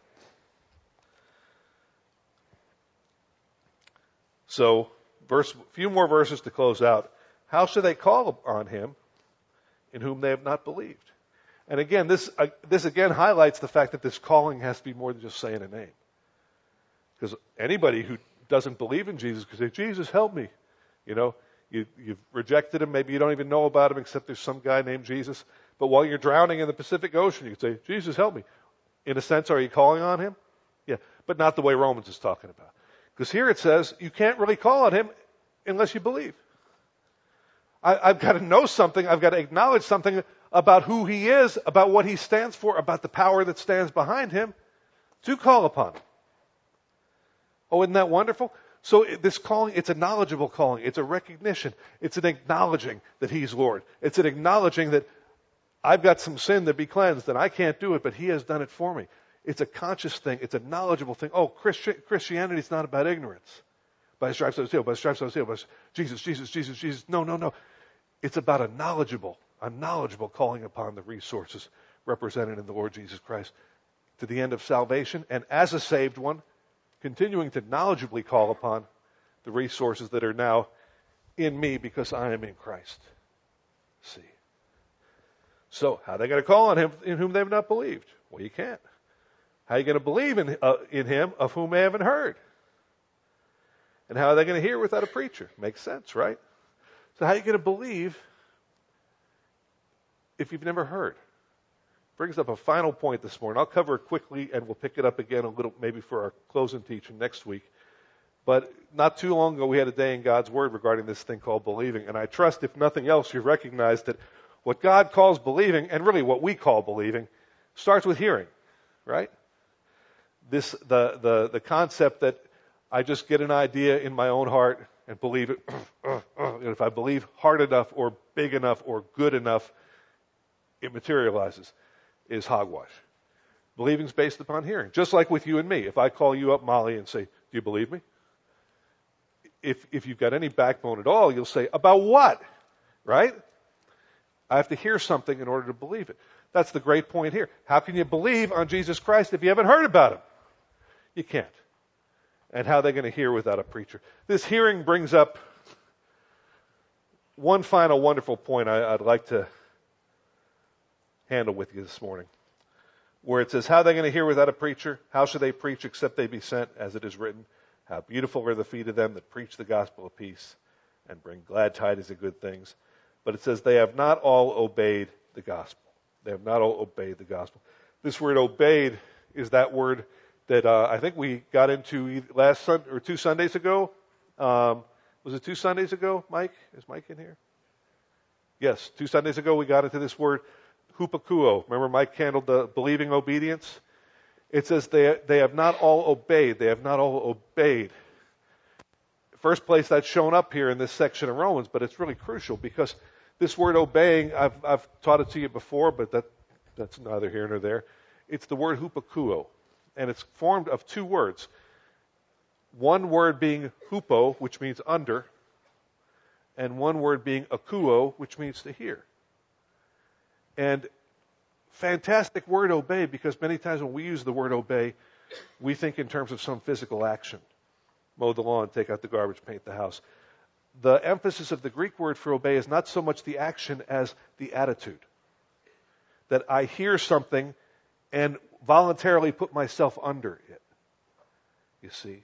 So, few more verses to close out. How should they call on Him in whom they have not believed? And again, this again highlights the fact that this calling has to be more than just saying a name. Because anybody who doesn't believe in Jesus could say, Jesus, help me. You've rejected him. Maybe you don't even know about him except there's some guy named Jesus. But while you're drowning in the Pacific Ocean, you can say, Jesus, help me. In a sense, are you calling on him? Yeah, but not the way Romans is talking about. Because here it says you can't really call on him unless you believe. I've got to know something. I've got to acknowledge something about who he is, about what he stands for, about the power that stands behind him to call upon him. Oh, isn't that wonderful? So this calling, it's a knowledgeable calling. It's a recognition. It's an acknowledging that he's Lord. It's an acknowledging that I've got some sin to be cleansed and I can't do it, but he has done it for me. It's a conscious thing. It's a knowledgeable thing. Oh, Christianity is not about ignorance. By his stripes I was healed. By his stripes I was healed. By Jesus, Jesus, Jesus, Jesus. No. It's about a knowledgeable calling upon the resources represented in the Lord Jesus Christ to the end of salvation. And as a saved one, continuing to knowledgeably call upon the resources that are now in me because I am in Christ. See. So, how are they going to call on him in whom they have not believed? Well, you can't. How are you going to believe in him of whom they haven't heard? And how are they going to hear without a preacher? Makes sense, right? So how are you going to believe if you've never heard? Brings up a final point this morning. I'll cover it quickly and we'll pick it up again a little maybe for our closing teaching next week. But not too long ago we had a day in God's Word regarding this thing called believing. And I trust if nothing else you've recognized that what God calls believing, and really what we call believing, starts with hearing, right? The concept that I just get an idea in my own heart and believe it. And if I believe hard enough or big enough or good enough, it materializes, is hogwash. Believing is based upon hearing. Just like with you and me. If I call you up, Molly, and say, do you believe me? If you've got any backbone at all, you'll say, about what? Right? I have to hear something in order to believe it. That's the great point here. How can you believe on Jesus Christ if you haven't heard about him? You can't. And how are they going to hear without a preacher? This hearing brings up one final wonderful point I'd like to handle with you this morning, where it says, how are they going to hear without a preacher? How should they preach except they be sent, as it is written? How beautiful are the feet of them that preach the gospel of peace and bring glad tidings of good things. But it says, they have not all obeyed the gospel. They have not all obeyed the gospel. This word obeyed is that word that I think we got into last Sunday or 2 Sundays ago. Was it 2 Sundays ago, Mike? Is Mike in here? Yes, 2 Sundays ago we got into this word, hupakuo. Remember Mike handled the believing obedience? It says they have not all obeyed. They have not all obeyed. First place that's shown up here in this section of Romans, but it's really crucial because this word obeying, I've taught it to you before, but that's neither here nor there. It's the word hupakuo, and it's formed of 2 words. One word being hupo, which means under, and one word being akuo, which means to hear. And fantastic word obey, because many times when we use the word obey, we think in terms of some physical action. Mow the lawn, take out the garbage, paint the house. The emphasis of the Greek word for obey is not so much the action as the attitude. That I hear something and voluntarily put myself under it. You see?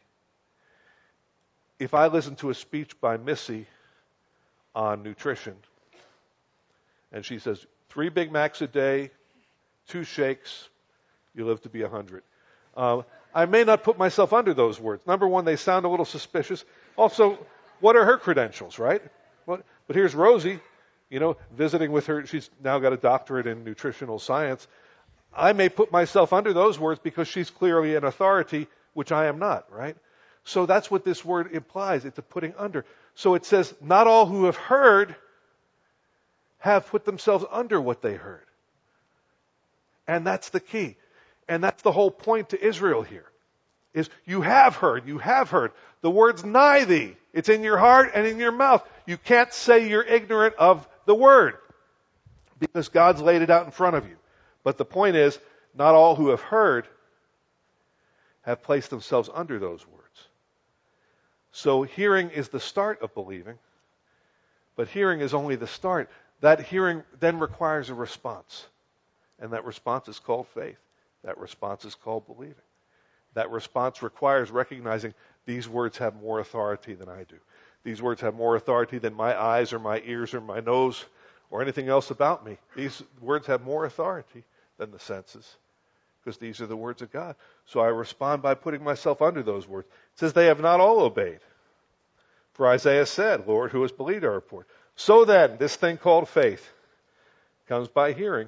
If I listen to a speech by Missy on nutrition, and she says, 3 Big Macs a day, 2 shakes, you live to be 100. I may not put myself under those words. Number one, they sound a little suspicious. Also, what are her credentials, right? But here's Rosie, visiting with her. She's now got a doctorate in nutritional science. I may put myself under those words because she's clearly an authority, which I am not, right? So that's what this word implies. It's a putting under. So it says, not all who have heard have put themselves under what they heard. And that's the key. And that's the whole point to Israel here, is you have heard. The word's nigh thee. It's in your heart and in your mouth. You can't say you're ignorant of the word because God's laid it out in front of you. But the point is, not all who have heard have placed themselves under those words. So hearing is the start of believing, but hearing is only the start. That hearing then requires a response, and that response is called faith. That response is called believing. That response requires recognizing these words have more authority than I do. These words have more authority than my eyes or my ears or my nose or anything else about me. These words have more authority than the senses, because these are the words of God. So I respond by putting myself under those words. It says they have not all obeyed. For Isaiah said, Lord, who has believed our report? So then, this thing called faith comes by hearing.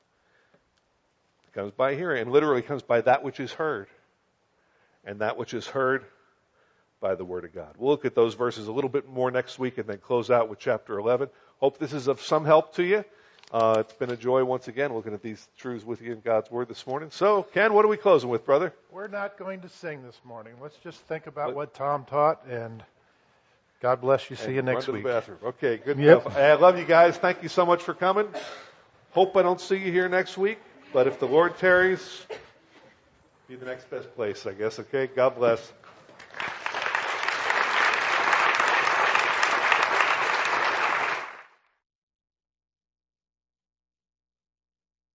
It comes by hearing, and literally comes by that which is heard. And that which is heard by the Word of God. We'll look at those verses a little bit more next week and then close out with chapter 11. Hope this is of some help to you. It's been a joy once again looking at these truths with you in God's Word this morning. So, Ken, what are we closing with, brother? We're not going to sing this morning. Let's just think about what Tom taught, and God bless you. See you next week. Run to the bathroom. Okay, good Yep. enough. I love you guys. Thank you so much for coming. Hope I don't see you here next week, but if the Lord tarries, be the next best place, I guess. Okay, God bless.